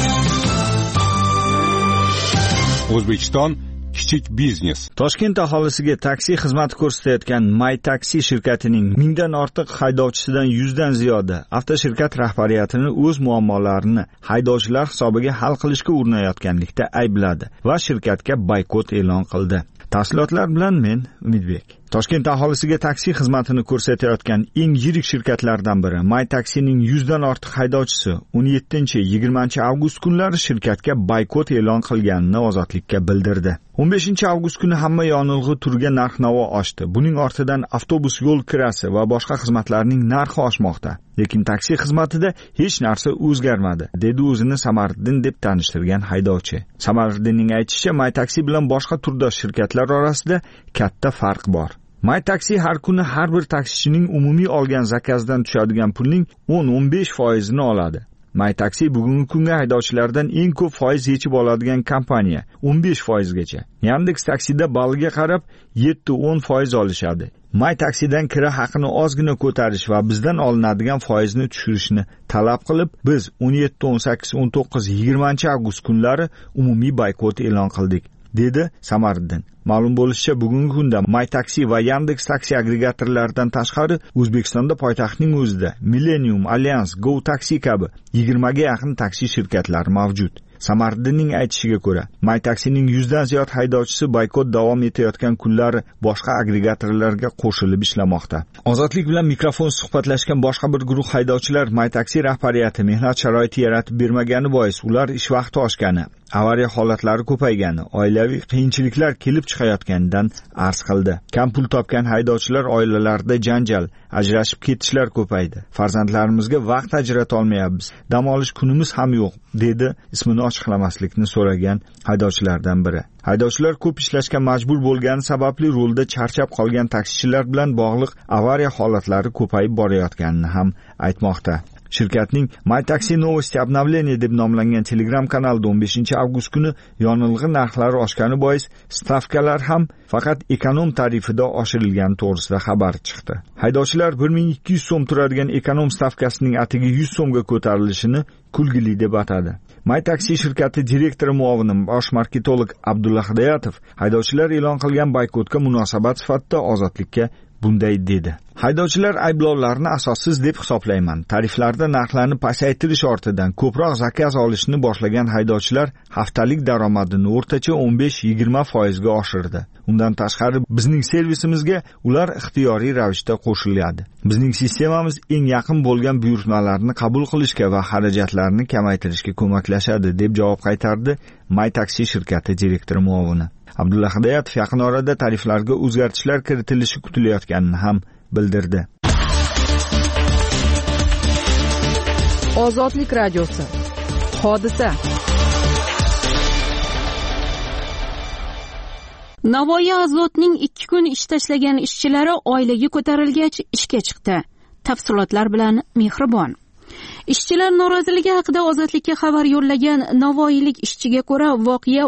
O'zbekiston kichik biznes.
Toshkent aholisiga taksi xizmati ko'rsatayotgan My Taxi shirkatining 1000 dan ortiq haydovchisidan 100 dan ziyodi avtoshirkat rahbariyatini o'z muammolarini haydovchilar hisobiga hal qilishga urinayotganlikda aybladi va shirkatga boykot e'lon qildi. Tafsilotlar bilan men Umidbek. Toshkent aholisiga taksi xizmatini ko'rsatayotgan eng yirik shirkatlardan biri My Taxining 100 dan ortiq haydovchisi 17-20 avgust kunlari shirkatga boykot e'lon qilganini ozodlikka bildirdi. 15 avgust kuni hamma yonilg'i turga narx-navo oshdi. Buning ortidan avtobus yo'l kirasi va boshqa xizmatlarning narxi oshmoqda. Lekin taksi xizmatida hech narsa o'zgarmadi, dedi o'zini Samariddin deb tanishtirgan haydovchi. Samariddinning aytishicha, My Taxi bilan boshqa turdosh shirkatlar orasida katta farq bor. My Taxi har kuni har bir taksichining umumiy olgan zakazdan tushadigan pulning 10-15% oladi. MyTaxi bugungi kunga haydovchilardan eng ko'p foiz yechib oladigan kompaniya, 15%gacha. Yandex Taksida balliga qarab 7-10% olishadi. MyTaxidan kira haqini ozgina ko'tarish va bizdan olinadigan foizni tushirishni talab qilib, biz 17, 18, 19, 20 avgust kunlari umumiy boykot e'lon qildik, dedi Samariddin. Ma'lum bo'lishicha, bugungi kunda MyTaxi va Yandex taksi agregatorlaridan tashqari O'zbekistonda poytaxtning o'zida Millennium, Alliance, Go Taxi kabi 20 ga yaqin taksi shirkatlari mavjud. Samariddinning aytishiga ko'ra, MyTaxining 100 dan ziyod haydovchisi boykot davom etayotgan kunlari boshqa agregatorlarga qo'shilib ishlamoqda. Ozodlik bilan mikrofon suhbatlashgan boshqa bir guruh haydovchilar MyTaxi rahbariyati mehnat sharoiti yaratib bermagani bois ular ish vaqti oshgani, avariya holatlari ko'paygani, oilaviy qiyinchiliklar kelib chiqayotganidan arz qildi. Kam pul topgan haydovchilar oilalarida janjal, ajrashib ketishlar ko'paydi. Farzandlarimizga vaqt ajrata olmayapmiz. Dam olish kunimiz ham yo'q, dedi ismini ochiqlamaslikni so'ragan haydovchilardan biri. Haydovchilar ko'p ishlashga majbur bo'lgani sababli yo'lda charchab qolgan taksichilar bilan bog'liq avariya holatlari ko'payib borayotganini ham aytmoqda. Shirkatning MyTaxi Novosti обновление deb nomlangan Telegram kanalida 15 avgust kuni yonilg'i narxlari oshgani bois stavkalar ham faqat ekonom tarifida oshirilgani to'g'risida xabar chiqdi. Haydovchilar 1200 so'm turadigan ekonom stavkasining atigi 100 so'mga ko'tarilishini kulgili deb atadi. MyTaxi shirkati direktori muavini bosh marketolog Abdulla Hidoyatov haydovchilar e'lon qilgan boykotga munosabat sifatida Ozodlikka bunday dedi. Haydovchilar ayblovlarni asossiz deb hisoblayman. Tariflarda narxlarni pasaytirish ortidan ko'proq zakaz olishni boshlagan haydovchilar haftalik daromadini o'rtacha 15-20% ga oshirdi. Undan tashqari bizning servisimizga ular ixtiyoriy ravishda qo'shiladi. Bizning sistemamiz eng yaqin bo'lgan buyurtmalarni qabul qilishga va xarajatlarni kamaytirishga ko'maklashadi, deb javob qaytardi MyTaxi shirkati direktori muavini. Abdulla Hidoyatov yaqin orada tariflarga o'zgartishlar kiritilishi kutilayotganini ham bildirdi.
Ozodlik radiosi. Hodisa.
Navoiy Azotning 2 kun ish tashlagan ishchilari oilaga ko'tarilgach ishga chiqdi. Tafsilotlar bilan Mehribon. Ishchilar noroziligi haqida Ozodlikka xabar yo'llagan navoiylik ishchiga ko'ra, voqea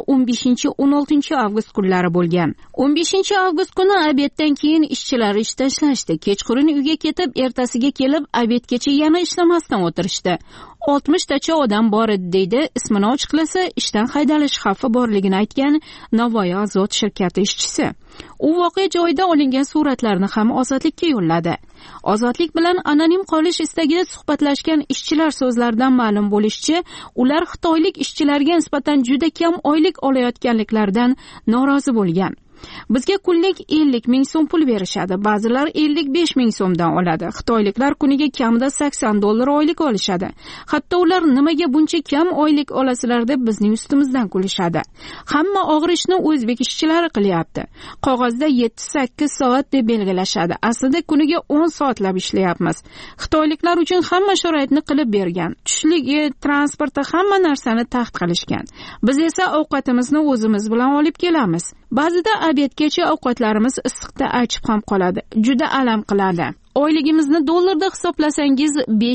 15-16 avgust kunlari bo'lgan. 15 avgust kuni obeddan keyin ishchilar ish tashlashdi. Kechqurun uyga ketib, ertasiga kelib, obedgacha yana ishlamasdan o'tirishdi. 60 tacha odam bor edi, deydi ismini ochiqlasa ishdan haydalish xavfi borligini aytgan Navoiy Azot shirkati ishchisi. U voqea joyida olingan suratlarni ham Ozodlikka yo'lladi. Ozodlik bilan anonim qolish istagida suhbatlashgan ishchilar so'zlaridan ma'lum bo'lishicha, ular xitoylik ishchilarga nisbatan juda kam oylik olayotganliklaridan norozi bo'lgan. Bizga kunlik 50 ming so'm pul berishadi, ba'zilar 55 ming so'mdan oladi. Xitoyliklar kuniga kamida $80 oylik olishadi. Hatto ular nimaga buncha kam oylik olasizlar deb bizning ustimizdan kulishadi. Hamma og'ir ishni o'zbek ishchilari qilyapti. Qog'ozda 7-8 soat deb belgilashadi. Aslida kuniga 10 soatlab ishlayapmiz. Xitoyliklar uchun hamma sharoitni qilib bergan. Tushligi, transporti, hamma narsani taxt qilishgan. Biz esa ovqatimizni o'zimiz bilan olib kelamiz. Ba'zida obedgacha ovqatlarimiz issiqda achib ham qoladi. Juda alam qiladi. Oyligimizni dollarda hisoblasangiz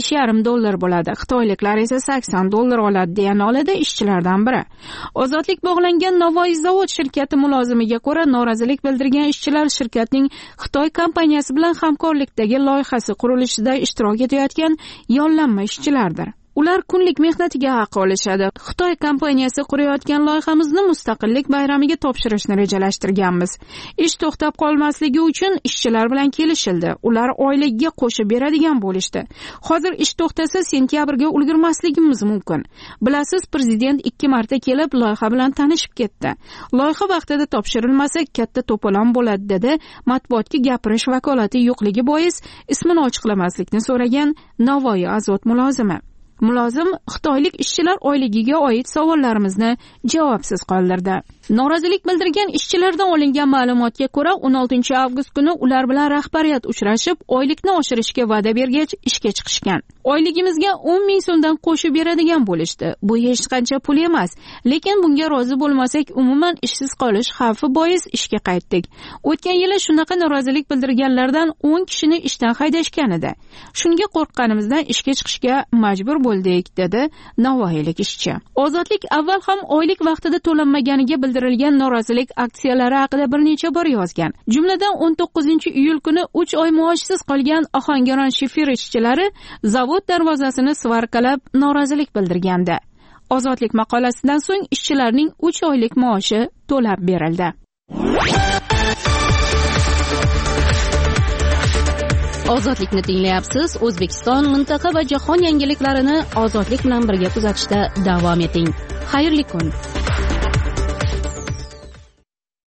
$5,5 bo'ladi. Xitoyliklar esa $80 oladi, deya noladi ishchilardan biri. Ozodlik bog'langan Navoiy zavod shirkati mulozimiga ko'ra, norozilik bildirgan ishchilar shirkatning Xitoy kompaniyasi bilan hamkorlikdagi loyihasi qurilishida ishtirok etayotgan yollanma ishchilardir. Ular kunlik mehnatiga haq olishadi. Xitoy kompaniyasi qurayotgan loyihamizni Mustaqillik bayramiga topshirishni rejalashtirganmiz. Ish to'xtab qolmasligi uchun ishchilar bilan kelishildi. Ular oyligiga qo'shib beradigan bo'lishdi. Hozir ish to'xtasa sentyabrga ulgurmasligimiz mumkin. Bilasiz, prezident 2 marta kelib loyiha bilan tanishib ketdi. Loyiha vaqtida topshirilmasa katta to'polon bo'ladi, dedi matbuotga gapirish vakolati yo'qligi bois ismini ochiqlamaslikni so'ragan Navoiy Azot mulozimi. Mulozim xitoylik ishchilar oyligiga oid savollarimizni javobsiz qoldirdi. Norozilik bildirgan ishchilardan olingan ma'lumotga ko'ra 16 avgust kuni ular bilan rahbariyat uchrashib, oylikni oshirishga va'da bergach ishga chiqishgan. Oyligimizga 10 ming so'mdan qo'shib beradigan bo'lishdi. Bu hech qancha pul emas, lekin bunga rozi bo'lmasak umuman ishsiz qolish xavfi bois ishga qaytdik. O'tgan yili shunaqa norozilik bildirganlardan 10 kishini ishdan haydashgan edi. Shunga qo'rqqanimizdan ishga chiqishga majbur bo'ldik, dedi navoiylik ishchi. Ozodlik avval ham oylik vaqtida to'lanmaganiga bildirilgan norozilik aksiyalari haqida bir necha bor yozgan. Jumladan 19-iyul kuni 3 oy maoshsiz qolgan Ohangaron shifir ishchilari zavod darvozasini svarkalab norozilik bildirgandi. Ozodlik maqolasidan so'ng ishchilarning 3 oylik maoshi to'lab berildi. Ozodlikni tinglayapsiz. O'zbekiston, mintaqa va jahon yangiliklarini ozodlik bilan birga kuzatishda davom eting. Xayrli kun.